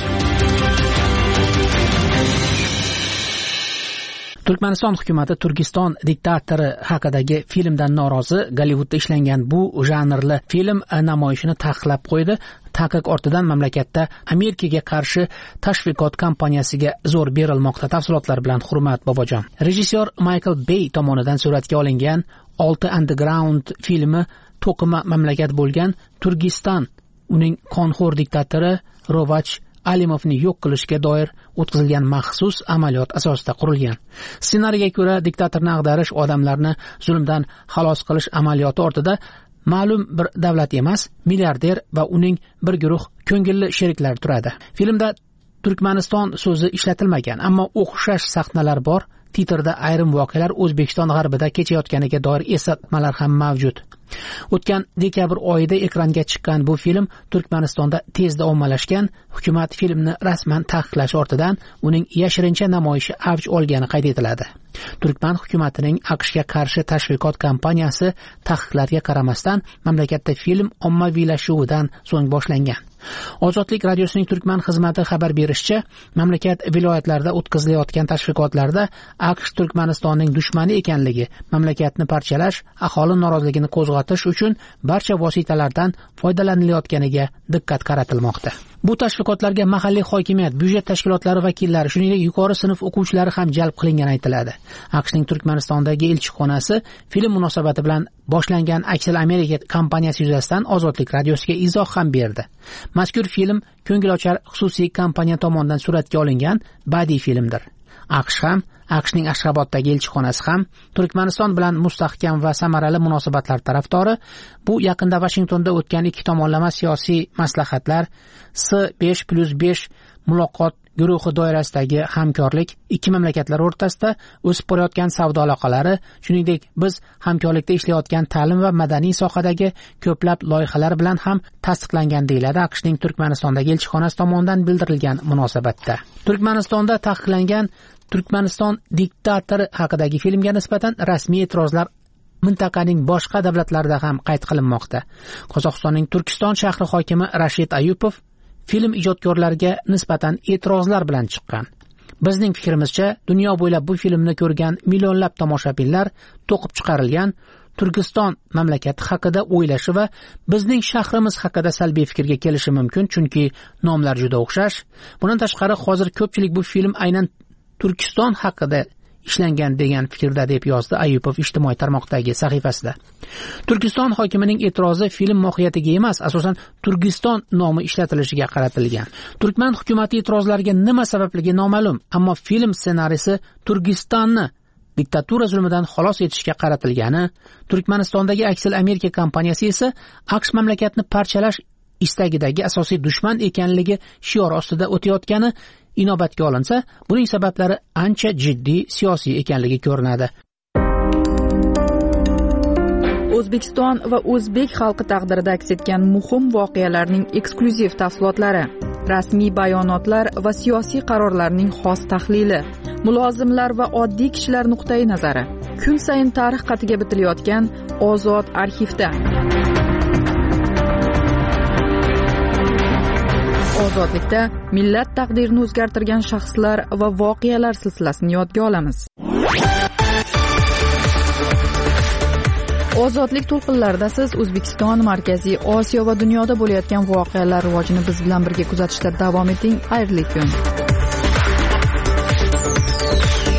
Turkmaniston hukumati Turkiston diktatori haqidagi filmdan norozi. Gollivudda ishlangan bu janrli film namoyishini taqiqlab qo'ydi. Taqiq ortidan mamlakatda Amerikaga qarshi tashviqot kampaniyasiga zo'r berilmoqda. Tafsilotlar bilan Hurmat Bobojon. Rejissyor Michael Bay tomonidan suratga olingan olti Underground filmi to'qima mamlakat bo'lgan Turkiston uning qonxo'r diktatori Rovach Alimovni yo'q qilishga doir o'tkazilgan maxsus amaliyot asosida qurilgan. Ssenariyga ko'ra, diktatorni ag'darish, odamlarni zulmdan xalos qilish amaliyoti ortida ma'lum bir davlat emas, milliarder va uning bir guruh ko'ngilli sheriklari turadi. Filmda Turkmaniston so'zi ishlatilmagan, ammo o'xshash sahnalar bor. Titrda ayrim voqealar O'zbekiston g'arbida kechayotganiga doir eslatmalar ham mavjud. O'tgan dekabr oyida ekranga chiqqan bu film Turkmanistonda tezda ommalashgan. Hukumat filmni rasman taqiqlash ortidan uning yashirincha namoyishi avj olgani qayd etiladi. Turkman hukumatining AQShga qarshi tashviqot kampaniyasi taqiqlarga qaramasdan mamlakatda film ommaviylashuvidan so'ng boshlangan. Ozodlik radiosining Turkman xizmati xabar berishicha, mamlakat viloyatlarida o'tkazilayotgan tashviqotlarda AQSh Turkmanistonning dushmani ekanligi, mamlakatni parchalash, aholi noroziligini qo'zg'atish uchun barcha vositalardan foydalanilayotganiga diqqat qaratilmoqda. Bu tashviqotlarga mahalliy hokimiyat, byudjet tashkilotlari vakillari, shuningdek yuqori sinf o'quvchilari ham jalb qilingani aytiladi. AQShning Turkmanistondagi elchixonasi film munosabati bilan boshlangan Aksel Amerika kampaniyasi yuzasidan Ozodlik radiosiga izoh ham berdi. Mazkur film ko'ngilochar xususiy kompaniya tomonidan suratga olingan badiiy filmdir. AQSh ham, AQShning Ashxaboddagi elchixonasi ham Turkmaniston bilan mustahkam va samarali munosabatlar tarafdori. Bu yaqinda Washingtonda o'tgan ikki tomonlama siyosiy maslahatlar S besh plus besh muloqot guruhi doirasidagi hamkorlik ikki mamlakatlar o'rtasida o'sib borayotgan savdo aloqalari, shuningdek biz hamkorlikda ishlayotgan ta'lim va madaniy sohadagi ko'plab loyihalar bilan ham tasdiqlangan, deyiladi AQShning Turkmanistondagi elchixonasi tomonidan bildirilgan munosabatda. Turkmanistonda taqiqlangan Turkmaniston diktatori haqidagi filmga nisbatan rasmiy e'tirozlar mintaqaning boshqa davlatlarida ham qayd qilinmoqda. Qozog'istonning Turkiston shahri hokimi Rashid Ayupov film ijodkorlariga nisbatan e'tirozlar bilan chiqqan. Bizning fikrimizcha, dunyo bo'ylab bu filmni ko'rgan millionlab tomoshabinlar to'qib chiqarilgan Turkiston mamlakati haqida o'ylashi va bizning shahrimiz haqida salbiy fikrga kelishi mumkin, chunki nomlar juda o'xshash. Bundan tashqari, hozir ko'pchilik bu film aynan Turkiston haqida ishlangan degan fikrda, deb yozdi Ayupov ijtimoiy tarmoqdagi sahifasida. Turkiston hokimining e'tirozi film mohiyatiga emas, asosan Turkiston nomi ishlatilishiga qaratilgan. Turkman hukumati e'tirozlariga nima sababligi noma'lum, ammo film ssenariysi Turkistonni diktatura zulmidan xalos etishga qaratilgani, Turkmanistondagi Axel Amerika kompaniyasi esa AQSh mamlakatni parchalash istagidagi asosiy dushman ekanligi shior ostida o'tayotgani inobatga olinsa, buning sabablari ancha jiddiy siyosiy ekanligi ko'rinadi. O'zbekiston va o'zbek xalqi taqdirida aks etgan muhim voqealarning eksklyuziv tafsilotlari, rasmiy bayonotlar va siyosiy qarorlarning xos tahlili, mulozimlar va oddiy kishilar nuqtai nazari, kun sayin tarix qatiga bitilayotgan Ozod arxivda. Ozodlikda millat taqdirini o'zgartirgan shaxslar va voqealar silsilasini yodga olamiz. Ozodlik to'lqinlarida siz O'zbekiston, Markaziy Osiyo va dunyoda bo'layotgan voqealar rivojini biz bilan birga kuzatishda davom eting. Xayrli kun.